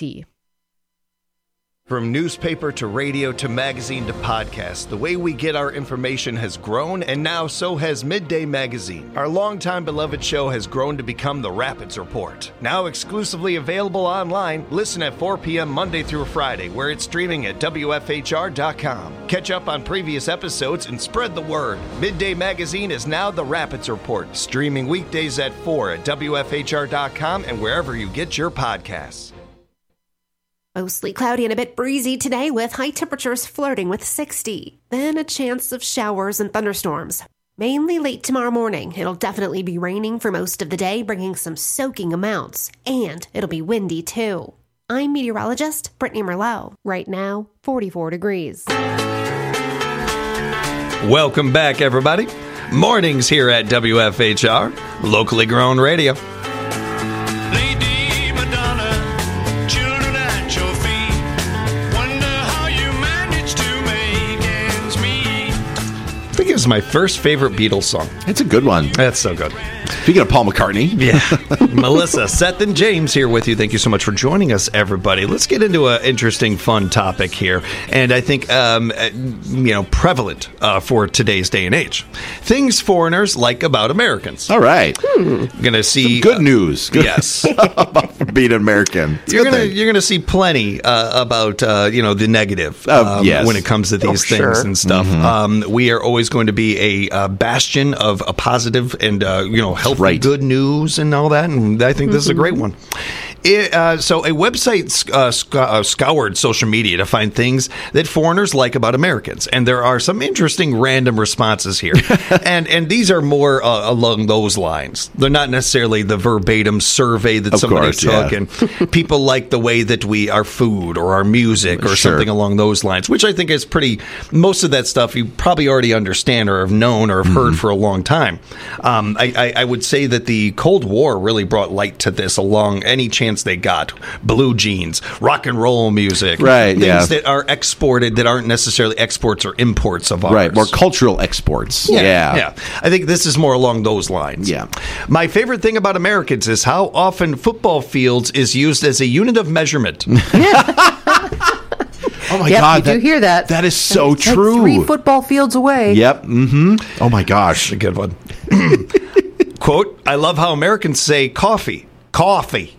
From newspaper to radio to magazine to podcast, the way we get our information has grown, and now so has Midday Magazine. Our longtime beloved show has grown to become the Rapids Report. Now exclusively available online, listen at 4 p.m. Monday through Friday, where it's streaming at WFHR.com. Catch up on previous episodes and spread the word. Midday Magazine is now the Rapids Report, streaming weekdays at 4 at WFHR.com and wherever you get your podcasts. Mostly cloudy and a bit breezy today with high temperatures flirting with 60. Then a chance of showers and thunderstorms. Mainly late tomorrow morning. It'll definitely be raining for most of the day, bringing some soaking amounts. And it'll be windy too. I'm meteorologist Brittany Merlot. Right now, 44 degrees. Welcome back, everybody. Mornings here at WFHR, locally grown radio. I think it was my first favorite Beatles song. It's a good one. That's so good. Speaking of Paul McCartney. Yeah. Melissa, Seth, and James here with you. Thank you so much for joining us, everybody. Let's get into an interesting, fun topic here. And I think, prevalent for today's day and age. Things foreigners like about Americans. All right. Going to see... Some good news. Yes. About being American. You're going to see plenty about, the negative yes. when it comes to these things and stuff. Mm-hmm. We are always going to be a bastion of a positive and, healthy, good news and all that. And I think this is a great one. So a website scoured social media to find things that foreigners like about Americans. And there are some interesting random responses here. and these are more along those lines. They're not necessarily the verbatim survey that somebody took. Yeah. And people like the way that our food or our music or something along those lines, which I think is most of that stuff you probably already understand or have known or have heard for a long time. I would say that the Cold War really brought light to this along any chance they got. Blue jeans, rock and roll music, things that are exported that aren't necessarily exports or imports of ours. Right, more cultural exports. Yeah. I think this is more along those lines. Yeah. My favorite thing about Americans is how often football fields is used as a unit of measurement. Oh my yep, God! You do hear that? That is so It's like true. 3 football fields away. Yep. Mm-hmm. Oh my gosh, a good one. Quote: I love how Americans say coffee. Coffee.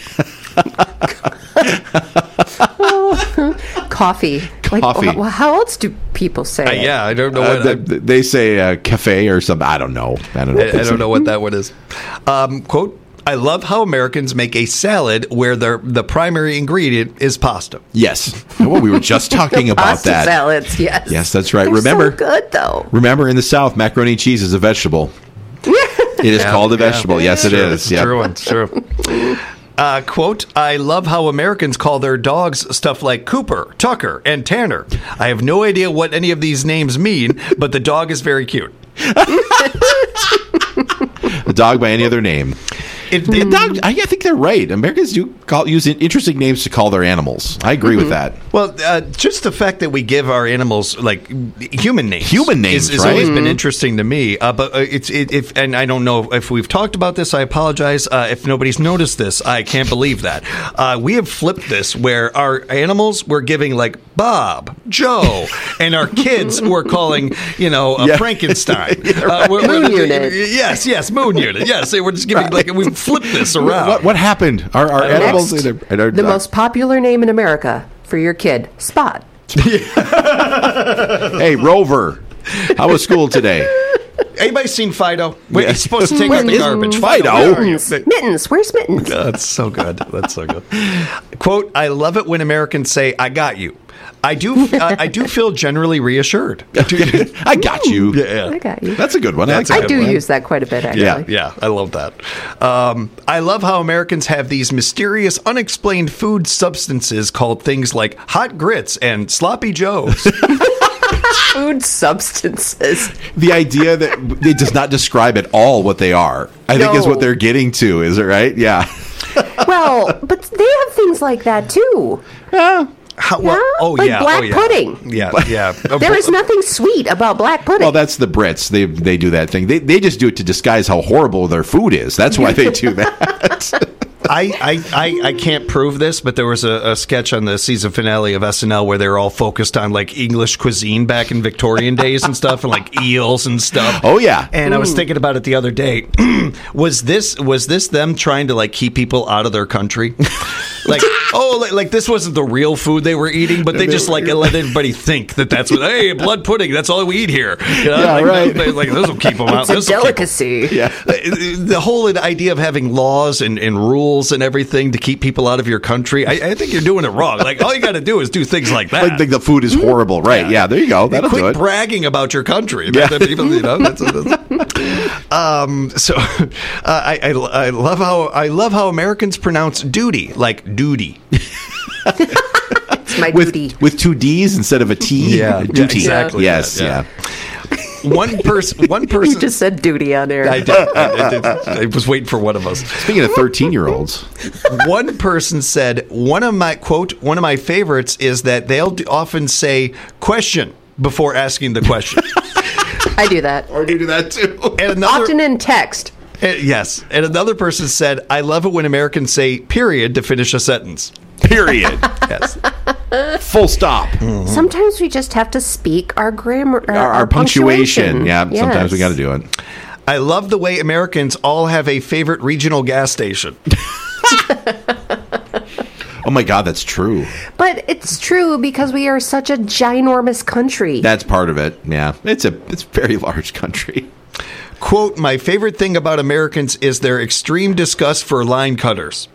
Coffee. Coffee. Like, how else do people say it? Yeah, I don't know what they say. Cafe or something. I don't know. I don't know what that one is. Quote: I love how Americans make a salad where the primary ingredient is pasta. Yes. Well, we were just talking about Pasta that. salads, yes. Yes, that's right. They're Remember, so good though. Remember, in the South, macaroni and cheese is a vegetable. It is called a vegetable. Yes, it is. It's true. It's true. Quote, I love how Americans call their dogs stuff like Cooper, Tucker, and Tanner. I have no idea what any of these names mean, but the dog is very cute. A dog by any other name. Dog, I think they're right. Americans do use interesting names to call their animals. I agree with that. Well, just the fact that we give our animals like human names. Human names has always been interesting to me. But and I don't know if we've talked about this. I apologize if nobody's noticed this. I can't believe that we have flipped this where our animals we're giving like Bob, Joe, and our kids we're calling Frankenstein. Moon Unit. Yes, Moon Unit. Yes, we're just giving we've flipped this around. What happened? Our animals. The most popular name in America for your kid, Spot. Hey, Rover. How was school today? Anybody seen Fido? Wait, he's supposed to take out the garbage. Fido. Mittens. Where's Mittens? That's so good. That's so good. Quote, I love it when Americans say, I got you. I do feel generally reassured. I got you. Yeah. I got you. That's a good one. I do use that quite a bit, actually. Yeah, I love that. I love how Americans have these mysterious, unexplained food substances called things like hot grits and sloppy joes. Food substances. The idea that it does not describe at all what they are, I think is what they're getting to. Is it right? Yeah. Well, but they have things like that too. Yeah. Black pudding. Yeah. There is nothing sweet about black pudding. Well, that's the Brits. They do that thing. They just do it to disguise how horrible their food is. That's why they do that. I can't prove this, but there was a sketch on the season finale of SNL where they were all focused on like English cuisine back in Victorian days and stuff, and like eels and stuff. Oh yeah. And I was thinking about it the other day. Was this them trying to like keep people out of their country? Like this wasn't the real food they were eating, but they just like let everybody think that that's what. Hey, blood pudding. That's all we eat here. Right. This will keep them out. It's a delicacy. Yeah. The whole idea of having laws and rules and everything to keep people out of your country, I think you're doing it wrong. Like all you got to do is do things like that. Like the food is horrible, right? Yeah, there you go. That'll do it. Quit bragging about your country. Yeah. I love how Americans pronounce duty like duty. It's my duty. With 2 D's instead of a T. Yeah, duty. Exactly. Yes, yeah. One person. You just said duty on air. I did. I was waiting for one of us. Speaking of 13-year-olds, one person said one of my favorites is that they'll often say question before asking the question. I do that. Or do you do that too? Often in text. Yes. And another person said, I love it when Americans say period to finish a sentence. Period. Yes. Full stop. Mm-hmm. Sometimes we just have to speak our grammar, our punctuation. Yeah, yes. Sometimes we got to do it. I love the way Americans all have a favorite regional gas station. Oh my God, that's true. But it's true because we are such a ginormous country. That's part of it. Yeah, it's a very large country. Quote, my favorite thing about Americans is their extreme disgust for line cutters.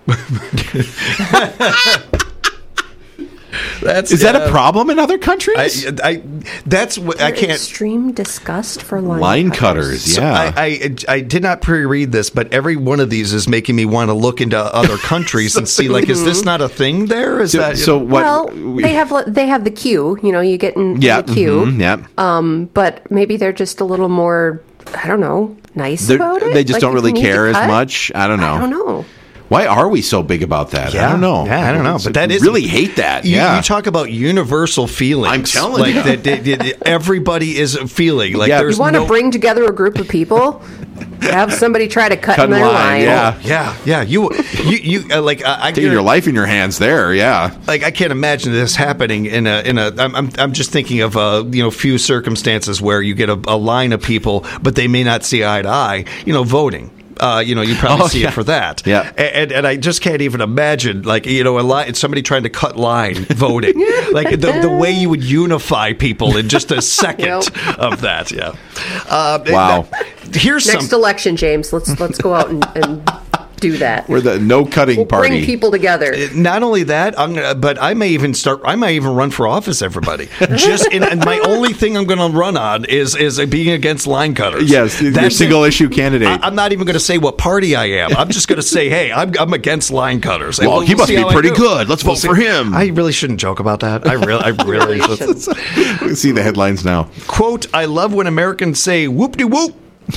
Is that a problem in other countries? That's what I can't. Extreme disgust for line cutters. Yeah, so I did not pre-read this, but every one of these is making me want to look into other countries and see like, is this not a thing there? Is that so? What? Well, they have the queue. You get in the queue. Mm-hmm, but maybe they're just a little more. I don't know. Nice about it. They just don't really care as much. I don't know. I don't know. Why are we so big about that? Yeah. I don't know. Yeah, I don't know. But that is really hate that. You talk about universal feelings. I'm telling you, that everybody is feeling like you want to bring together a group of people. Have somebody try to cut in their line. Yeah. You like I taking your life in your hands there. Yeah. Like I can't imagine this happening in a. I'm just thinking of few circumstances where you get a line of people, but they may not see eye to eye. Voting. You probably see it for that. Yeah. And I just can't even imagine, somebody trying to cut line voting. Like the way you would unify people in just a second of that. Yeah. Wow. Here's next election, James. Let's go out and do that. We're the no cutting party. Bring people together. Not only that, but I may even run for office. Everybody, and my only thing I'm going to run on is being against line cutters. Yes, your single issue candidate. I'm not even going to say what party I am. I'm just going to say, hey, I'm against line cutters. Well, he must be pretty good. Let's vote for him. I really shouldn't joke about that. I really should. We see the headlines now. Quote: I love when Americans say "whoop-de-whoop."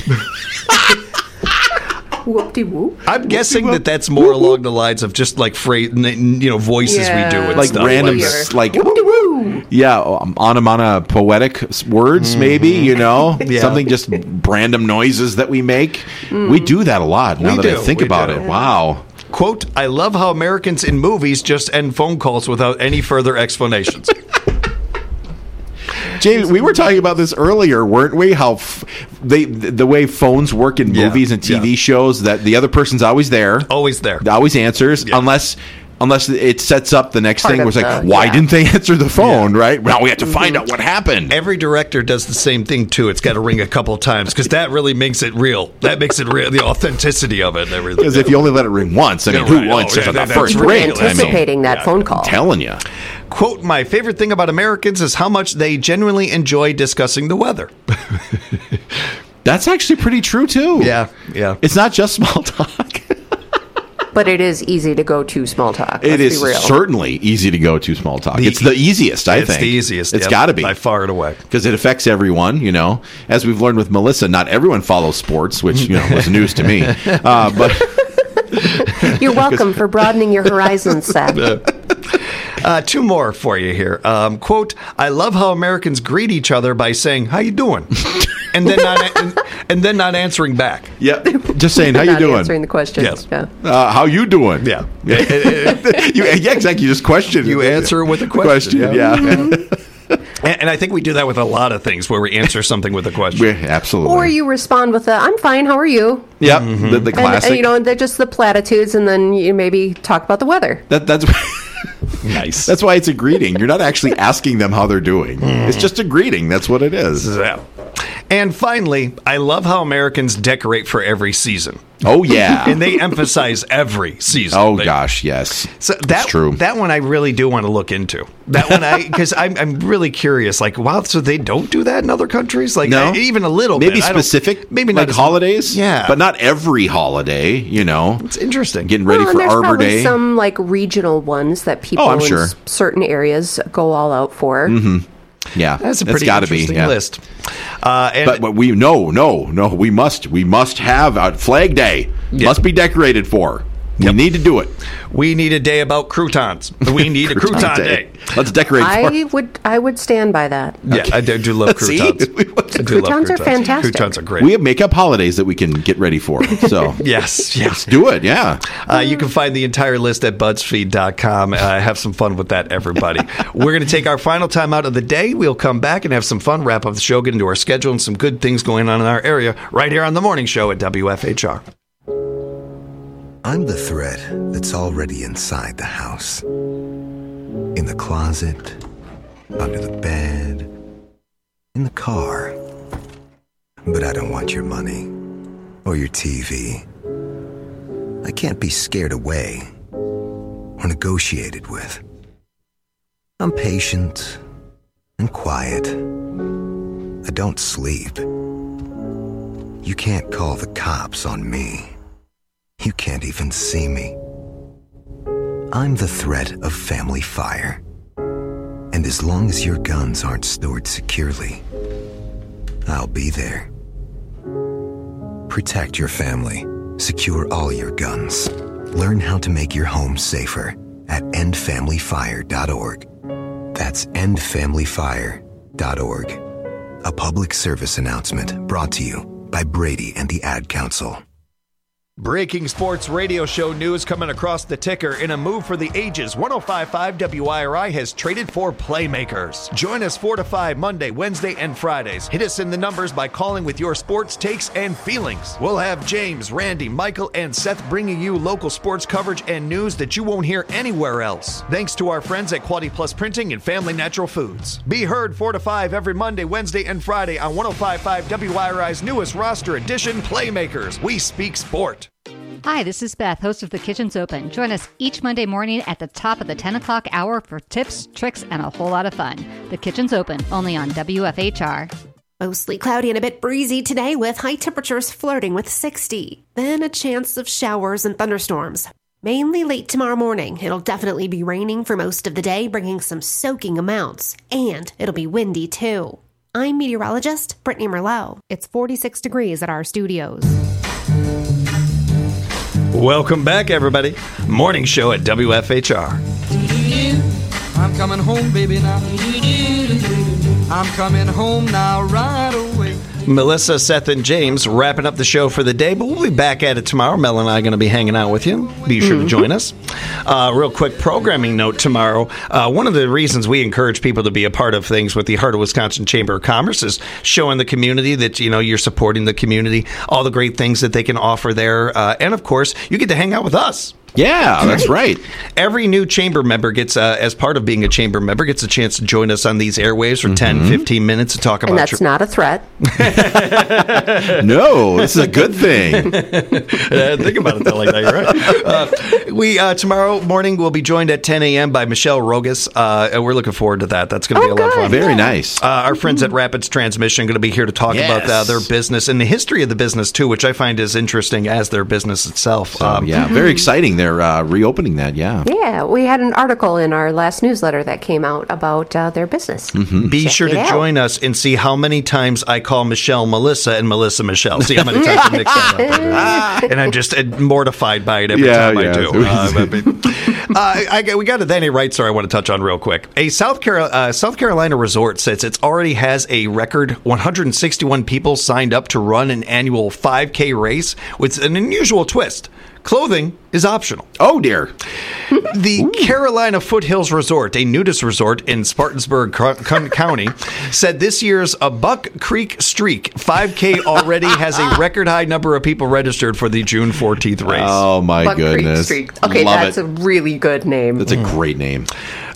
Whoop-de-whoop. I'm guessing that's more along the lines of just like voices we do, and like stuff random, like onomatopoetic words, maybe something just random noises that we make. We do that a lot. Now that I think about it, wow. Quote: I love how Americans in movies just end phone calls without any further explanations. James, we were talking about this earlier, weren't we? How the way phones work in movies and TV shows, that the other person's always there, always answers, unless it sets up the next thing. Where it's like, why didn't they answer the phone? Right? Well, we have to find out what happened. Every director does the same thing too. It's got to ring a couple times because that really makes it real. That makes it real. The authenticity of it and everything. Because if you only let it ring once, who wants it the first ring? Anticipating that phone call. I'm telling you. Quote, my favorite thing about Americans is how much they genuinely enjoy discussing the weather. That's actually pretty true, too. Yeah. It's not just small talk. But it is easy to go to small talk. It is certainly easy to go to small talk. It's the easiest, I think. It's the easiest. It's got to be. By far and away. Because it affects everyone, As we've learned with Melissa, not everyone follows sports, which, was news to me. But you're welcome for broadening your horizons, Seth. Two more for you here. Quote, I love how Americans greet each other by saying, how you doing? and then not answering back. Yeah. Just saying, how you doing? Not answering the question. Yes. Yeah. How you doing? Yeah. Exactly. You just question. You answer with a question. Yeah. And I think we do that with a lot of things where we answer something with a question. Absolutely. Or you respond with I'm fine, how are you? Yep. Mm-hmm. The classic. And, they're just the platitudes, and then you maybe talk about the weather. That's nice. That's why it's a greeting. You're not actually asking them how they're doing. It's just a greeting. That's what it is. Yeah. And finally, I love how Americans decorate for every season. Oh, yeah. And they emphasize every season. Oh, gosh, yes. So that's true. That one I really do want to look into. That one, because I'm really curious. Like, wow, so they don't do that in other countries? Like, no. Even a little maybe bit. Specific, maybe like not holidays? Yeah. But not every holiday, It's interesting. Getting ready for Arbor Day. There's some, regional ones that people in certain areas go all out for. Mm-hmm. Yeah, that's a pretty interesting list. But we we must have a Flag Day. Must be decorated for. We need to do it. We need a day about croutons. We need a crouton day. Let's decorate. I would stand by that. Yeah, I do love croutons. Croutons are fantastic. Croutons are great. We have make-up holidays that we can get ready for. So yes, let's do it. Yeah. You can find the entire list at BuzzFeed.com. Have some fun with that, everybody. We're going to take our final time out of the day. We'll come back and have some fun, wrap up the show, get into our schedule, and some good things going on in our area right here on the morning show at WFHR. I'm the thread that's already inside the house. In the closet, under the bed, in the car. But I don't want your money or your TV. I can't be scared away or negotiated with. I'm patient and quiet. I don't sleep. You can't call the cops on me. You can't even see me. I'm the threat of family fire. And as long as your guns aren't stored securely, I'll be there. Protect your family. Secure all your guns. Learn how to make your home safer at endfamilyfire.org. That's endfamilyfire.org. A public service announcement brought to you by Brady and the Ad Council. Breaking sports radio show news coming across the ticker. In a move for the ages, 105.5 WIRI has traded for playmakers. Join us 4 to 5 Monday, Wednesday, and Fridays. Hit us in the numbers by calling with your sports takes and feelings. We'll have James, Randy, Michael, and Seth bringing you local sports coverage and news that you won't hear anywhere else. Thanks to our friends at Quality Plus Printing and Family Natural Foods. Be heard 4 to 5 every Monday, Wednesday, and Friday on 105.5 WIRI's newest roster edition, Playmakers. We speak sport. Hi, this is Beth, host of The Kitchen's Open. Join us each Monday morning at the top of the 10 o'clock hour for tips, tricks, and a whole lot of fun. The Kitchen's Open, only on WFHR. Mostly cloudy and a bit breezy today with high temperatures flirting with 60. Then a chance of showers and thunderstorms. Mainly late tomorrow morning. It'll definitely be raining for most of the day, bringing some soaking amounts. And it'll be windy, too. I'm meteorologist Brittany Merlot. It's 46 degrees at our studios. Welcome back, everybody. Morning show at WFHR. I'm coming home, baby, now. I'm coming home now right away. Melissa, Seth, and James wrapping up the show for the day, but we'll be back at it tomorrow. Mel and I are going to be hanging out with you. Be sure to join us. Real quick programming note tomorrow. One of the reasons we encourage people to be a part of things with the Heart of Wisconsin Chamber of Commerce is showing the community that, you know, you're supporting the community, all the great things that they can offer there. And, of course, you get to hang out with us. Yeah, that's right. Every new chamber member gets, as part of being a chamber member, gets a chance to join us on these airwaves for 10, 15 minutes to talk about. And that's not a threat. No, this is a good thing. Think about it like that, you're right. Tomorrow morning we'll be joined at 10 a.m. by Michelle Rogas. And we're looking forward to that. That's going to be a lot of fun. Very nice. Our friends at Rapids Transmission are going to be here to talk about their business and the history of the business, too, which I find is interesting as their business itself. So, very exciting. They're reopening that, Yeah, we had an article in our last newsletter that came out about their business. Be sure to join us and see how many times I call Michelle Melissa and Melissa Michelle. See how many times I mix that up. And I'm just mortified by it every time I do. We got a Danny Wright story I want to touch on real quick. A South Carolina resort says it already has a record 161 people signed up to run an annual 5K race with an unusual twist. Clothing is optional. Oh, dear. The Carolina Foothills Resort, a nudist resort in Spartanburg County, said this year's a Buck Creek Streak 5K already has a record high number of people registered for the June 14th race. Oh, my Buck goodness. Creek Streak. Okay, that's a really good name. That's a great name.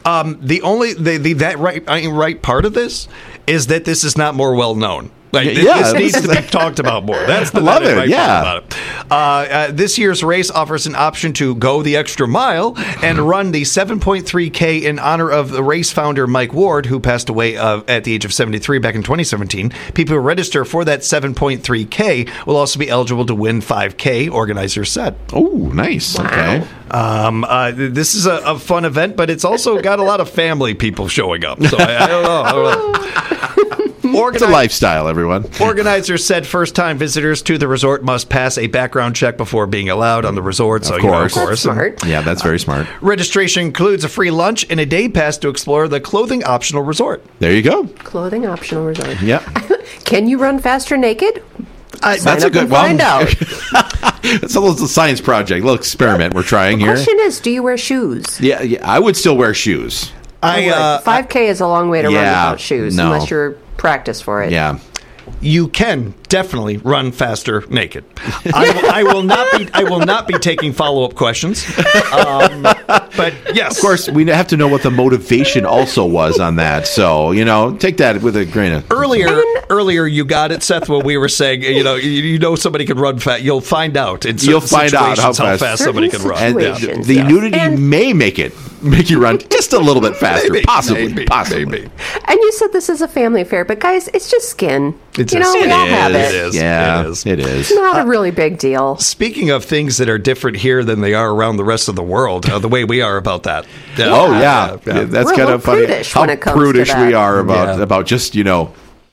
The right part of this is that this is not more well known. This needs to be talked about more. That's the part about it. This year's race offers an option to go the extra mile and run the 7.3K in honor of the race founder Mike Ward, who passed away at the age of 73 back in 2017. People who register for that 7.3K will also be eligible to win 5K, organizers said. Oh, nice. Wow. Okay. This is a fun event, but it's also got a lot of family people showing up. So I don't know. It's a lifestyle, everyone. Organizers said first-time visitors to the resort must pass a background check before being allowed on the resort. So, of course. That's smart. Yeah, that's very smart. Registration includes a free lunch and a day pass to explore the clothing-optional resort. There you go. Clothing optional resort. Yeah. Can you run faster naked? That's a good one. Find out. It's a little science project, a little experiment we're trying here. The question is, do you wear shoes? Yeah, I would still wear shoes. 5K is a long way to run without shoes, unless you're practiced for it. Yeah. You can definitely run faster naked. I will not be taking follow-up questions. But yes, of course, we have to know what the motivation also was on that. So take that with a grain of earlier. You got it, Seth. When we were saying, you know, somebody can run fast. You'll find out. You'll find out how fast somebody can run. And the nudity may make you run just a little bit faster, possibly. And you said this is a family affair, but guys, it's just skin. We all have it. It is. It is. It's not a really big deal. Speaking of things that are different here than they are around the rest of the world, the way we are about that. That's kind of funny. How prudish we are about just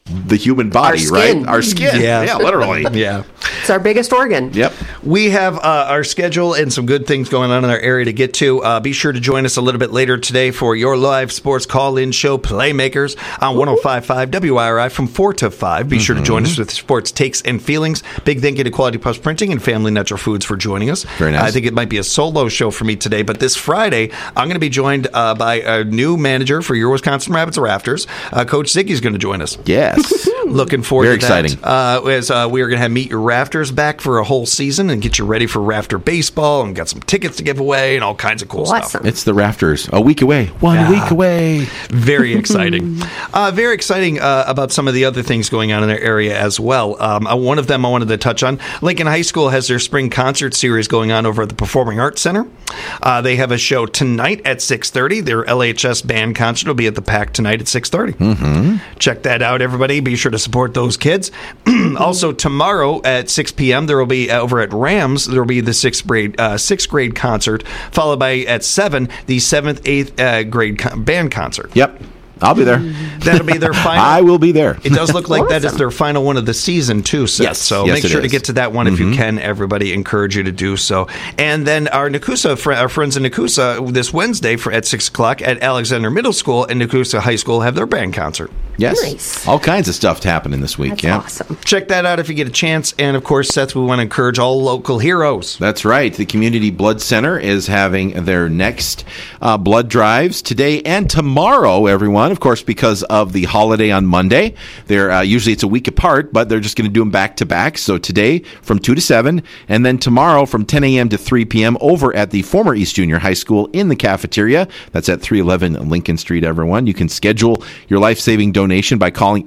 the human body, right? Our skin. Yeah, literally. Yeah. It's our biggest organ. Yep. We have our schedule and some good things going on in our area to get to. Be sure to join us a little bit later today for your live sports call-in show, Playmakers, on 105.5 WIRI from 4 to 5. Be sure to join us with sports takes and feelings. Big thank you to Quality Puffs Printing and Family Natural Foods for joining us. Very nice. I think it might be a solo show for me today, but this Friday, I'm going to be joined by a new manager for your Wisconsin Rapids Rafters. Coach Ziggy's going to join us. Yes. Looking forward Very to that. exciting. As we are going to have Meet Your Rafters back for a whole season and get you ready for Rafter baseball and got some tickets to give away and all kinds of cool stuff. It's the Rafters. A week away. One week away. Very exciting. Very exciting about some of the other things going on in their area as well. One of them I wanted to touch on. Lincoln High School has their spring concert series going on over at the Performing Arts Center. They have a show tonight at 6:30. Their LHS band concert will be at the PAC tonight at 6:30. Mm-hmm. Check that out, everybody. Be sure to support those kids. Also, tomorrow at 6 p.m., there will be over at Rams, there will be the sixth grade concert, followed by at 7, the 7th, 8th grade band concert. Yep. I'll be there. That'll be their final. I will be there. It does look like that is their final one of the season, too, Seth. Yes. So Yes, make sure it to is. get to that one if you can. Everybody, encourage you to do so. And then our Nakusa, our friends in Nakusa, this Wednesday at 6 o'clock at Alexander Middle School and Nakusa High School have their band concert. Yes. Nice. All kinds of stuff happening this week. That's yeah. awesome. Check that out if you get a chance. And, of course, Seth, we want to encourage all local heroes. That's right. The Community Blood Center is having their next blood drives today and tomorrow, everyone. Of course, because of the holiday on Monday. They're usually it's a week apart, but they're just going to do them back to back. So today from 2 to 7, and then tomorrow from 10 a.m. to 3 p.m. over at the former East Junior High School in the cafeteria. That's at 311 Lincoln Street, everyone. You can schedule your life-saving donation by calling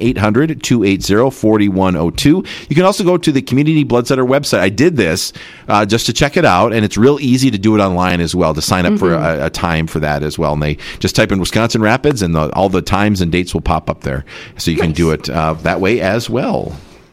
800-280-4102. You can also go to the Community Blood Center website. I did this just to check it out, and it's real easy to do it online as well, to sign up for a time for that as well. And they just type in Wisconsin Rapids, and all the times and dates will pop up there. So you can do it that way as well.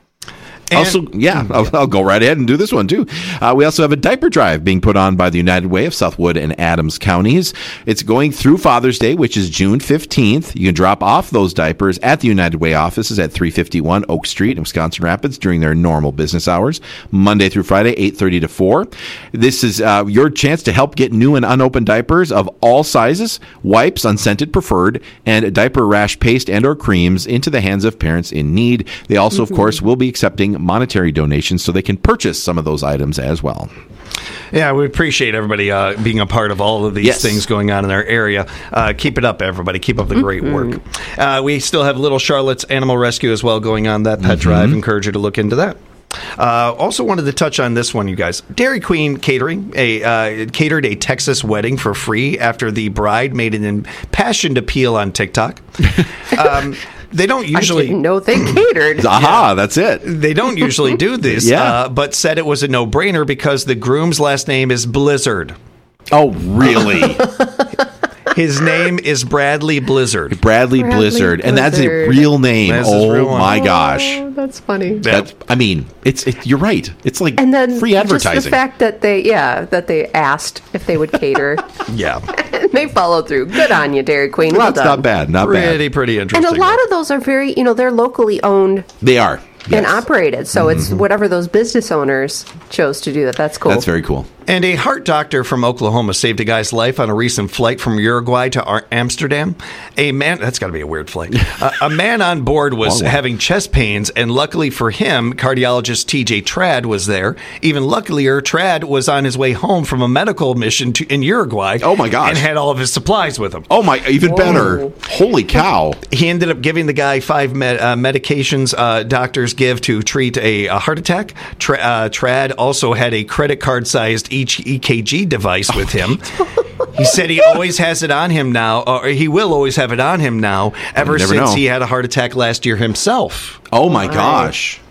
Also, I'll go right ahead and do this one, too. We also have a diaper drive being put on by the United Way of Southwood and Adams counties. It's going through Father's Day, which is June 15th. You can drop off those diapers at the United Way offices at 351 Oak Street in Wisconsin Rapids during their normal business hours, Monday through Friday, 8:30 to 4. This is your chance to help get new and unopened diapers of all sizes, wipes, unscented preferred, and diaper rash paste and or creams into the hands of parents in need. They also, of course, will be accepting monetary donations so they can purchase some of those items as well. Yeah, we appreciate everybody being a part of all of these things going on in our area. Keep it up, everybody. Keep up the great work. We still have Little Charlotte's Animal Rescue as well going on, that pet drive. Encourage you to look into that. Also wanted to touch on this one, you guys. Dairy Queen Catering catered a Texas wedding for free after the bride made an impassioned appeal on TikTok. They don't usually... I didn't know they catered. Aha, that's it. They don't usually do this, but said it was a no-brainer because the groom's last name is Blizzard. Oh, really? His name is Bradley Blizzard. Bradley Blizzard. And that's a real name. That's his real one. My gosh. Oh, that's funny. I mean, you're right. It's like and then free advertising. Just the fact that they asked if they would cater. Yeah. And they followed through. Good on you, Dairy Queen. Well done. Not bad. Not bad. Pretty interesting. And a lot of those are very, they're locally owned. They are. And operated. So it's whatever those business owners chose to do that. That's cool. That's very cool. And a heart doctor from Oklahoma saved a guy's life on a recent flight from Uruguay to Amsterdam. That's got to be a weird flight. A man on board was having chest pains, and luckily for him, cardiologist TJ Trad was there. Even luckier, Trad was on his way home from a medical mission in Uruguay. Oh, my gosh. And had all of his supplies with him. Oh, my, even better. Holy cow. He ended up giving the guy 5 medications doctors give to treat a heart attack. Trad also had a credit card-sized EKG device with him. He said he always has it on him now, or he will always have it on him now, ever since he had a heart attack last year himself. Oh, my gosh.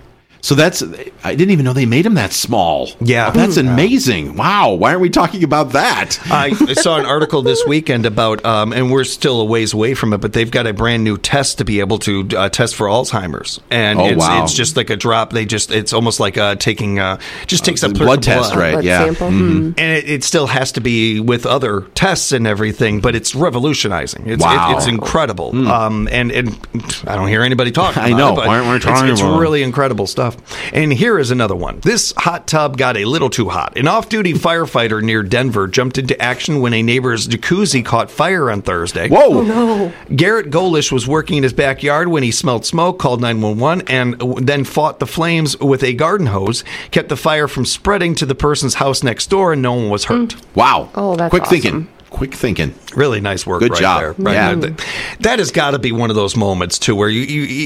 So I didn't even know they made them that small. Yeah. That's amazing. Wow. Why aren't we talking about that? I saw an article this weekend about, and we're still a ways away from it, but they've got a brand new test to be able to test for Alzheimer's. And it's just like a drop. It's almost like taking, just takes a blood test, right? Blood Yeah. sample. And it still has to be with other tests and everything, but it's revolutionizing. It's incredible. And I don't hear anybody talking about I know. it, but Why aren't we talking it's about it? really incredible stuff. And here is another one. This hot tub got a little too hot. An off-duty firefighter near Denver jumped into action when a neighbor's jacuzzi caught fire on Thursday. Whoa! Oh, no. Garrett Golish was working in his backyard when he smelled smoke, called 911, and then fought the flames with a garden hose, kept the fire from spreading to the person's house next door, and no one was hurt. Wow. Oh, that's Quick awesome. thinking. Quick thinking. Really nice work. Good right job. there. Right Yeah. there. That has got to be one of those moments too, where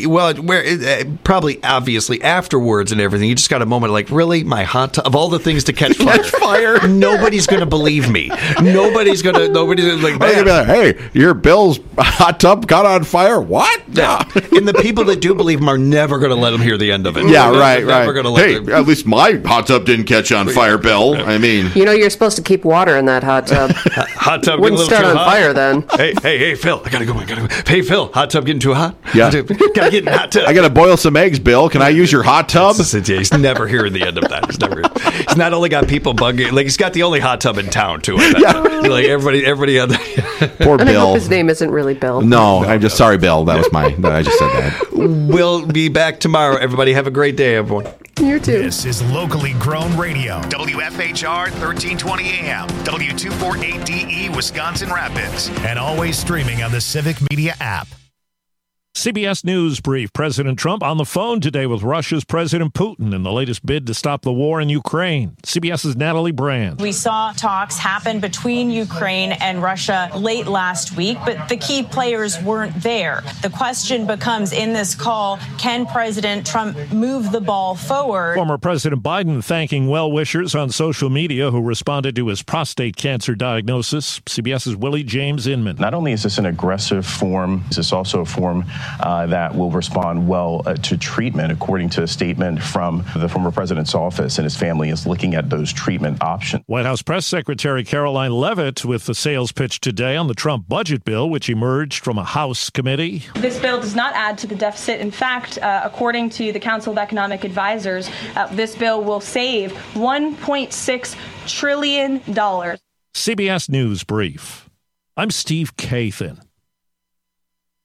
probably obviously afterwards and everything, you just got a moment like, really, my hot tub, of all the things to catch fire, nobody's going to believe me. Nobody's like, They're gonna be like, hey, your Bill's hot tub got on fire. What? Yeah. And the people that do believe him are never going to let them hear the end of it. Yeah, They're right. never gonna let Hey, them. at least my hot tub didn't catch on fire, Bill. I mean, You're supposed to keep water in that hot tub. Hot tub Wouldn't getting a little start too on hot. fire then. Hey, Phil, I gotta go. Hey, Phil, hot tub getting too hot? Yeah. Gotta get in the hot tub. I got to boil some eggs, Bill. Can I use your hot tub? He's never hearing the end of that. He's not only got people bugging, like he's got the only hot tub in town too. Like everybody on the Poor And I Bill. hope his name isn't really Bill. No, I'm just sorry, Bill. That was I just said that. We'll be back tomorrow. Everybody have a great day, everyone. You too. This is locally grown radio. WFHR 1320 AM, W248DE, Wisconsin Rapids, and always streaming on the Civic Media app. CBS News brief. President Trump on the phone today with Russia's President Putin in the latest bid to stop the war in Ukraine. CBS's Natalie Brand. We saw talks happen between Ukraine and Russia late last week, but the key players weren't there. The question becomes in this call, can President Trump move the ball forward? Former President Biden thanking well-wishers on social media who responded to his prostate cancer diagnosis. CBS's Willie James Inman. Not only is this an aggressive form, this is also a form that will respond well to treatment, according to a statement from the former president's office, and his family is looking at those treatment options. White House Press Secretary Caroline Leavitt with the sales pitch today on the Trump budget bill, which emerged from a House committee. This bill does not add to the deficit. In fact, according to the Council of Economic Advisors, this bill will save $1.6 trillion. CBS News Brief. I'm Steve Kathan.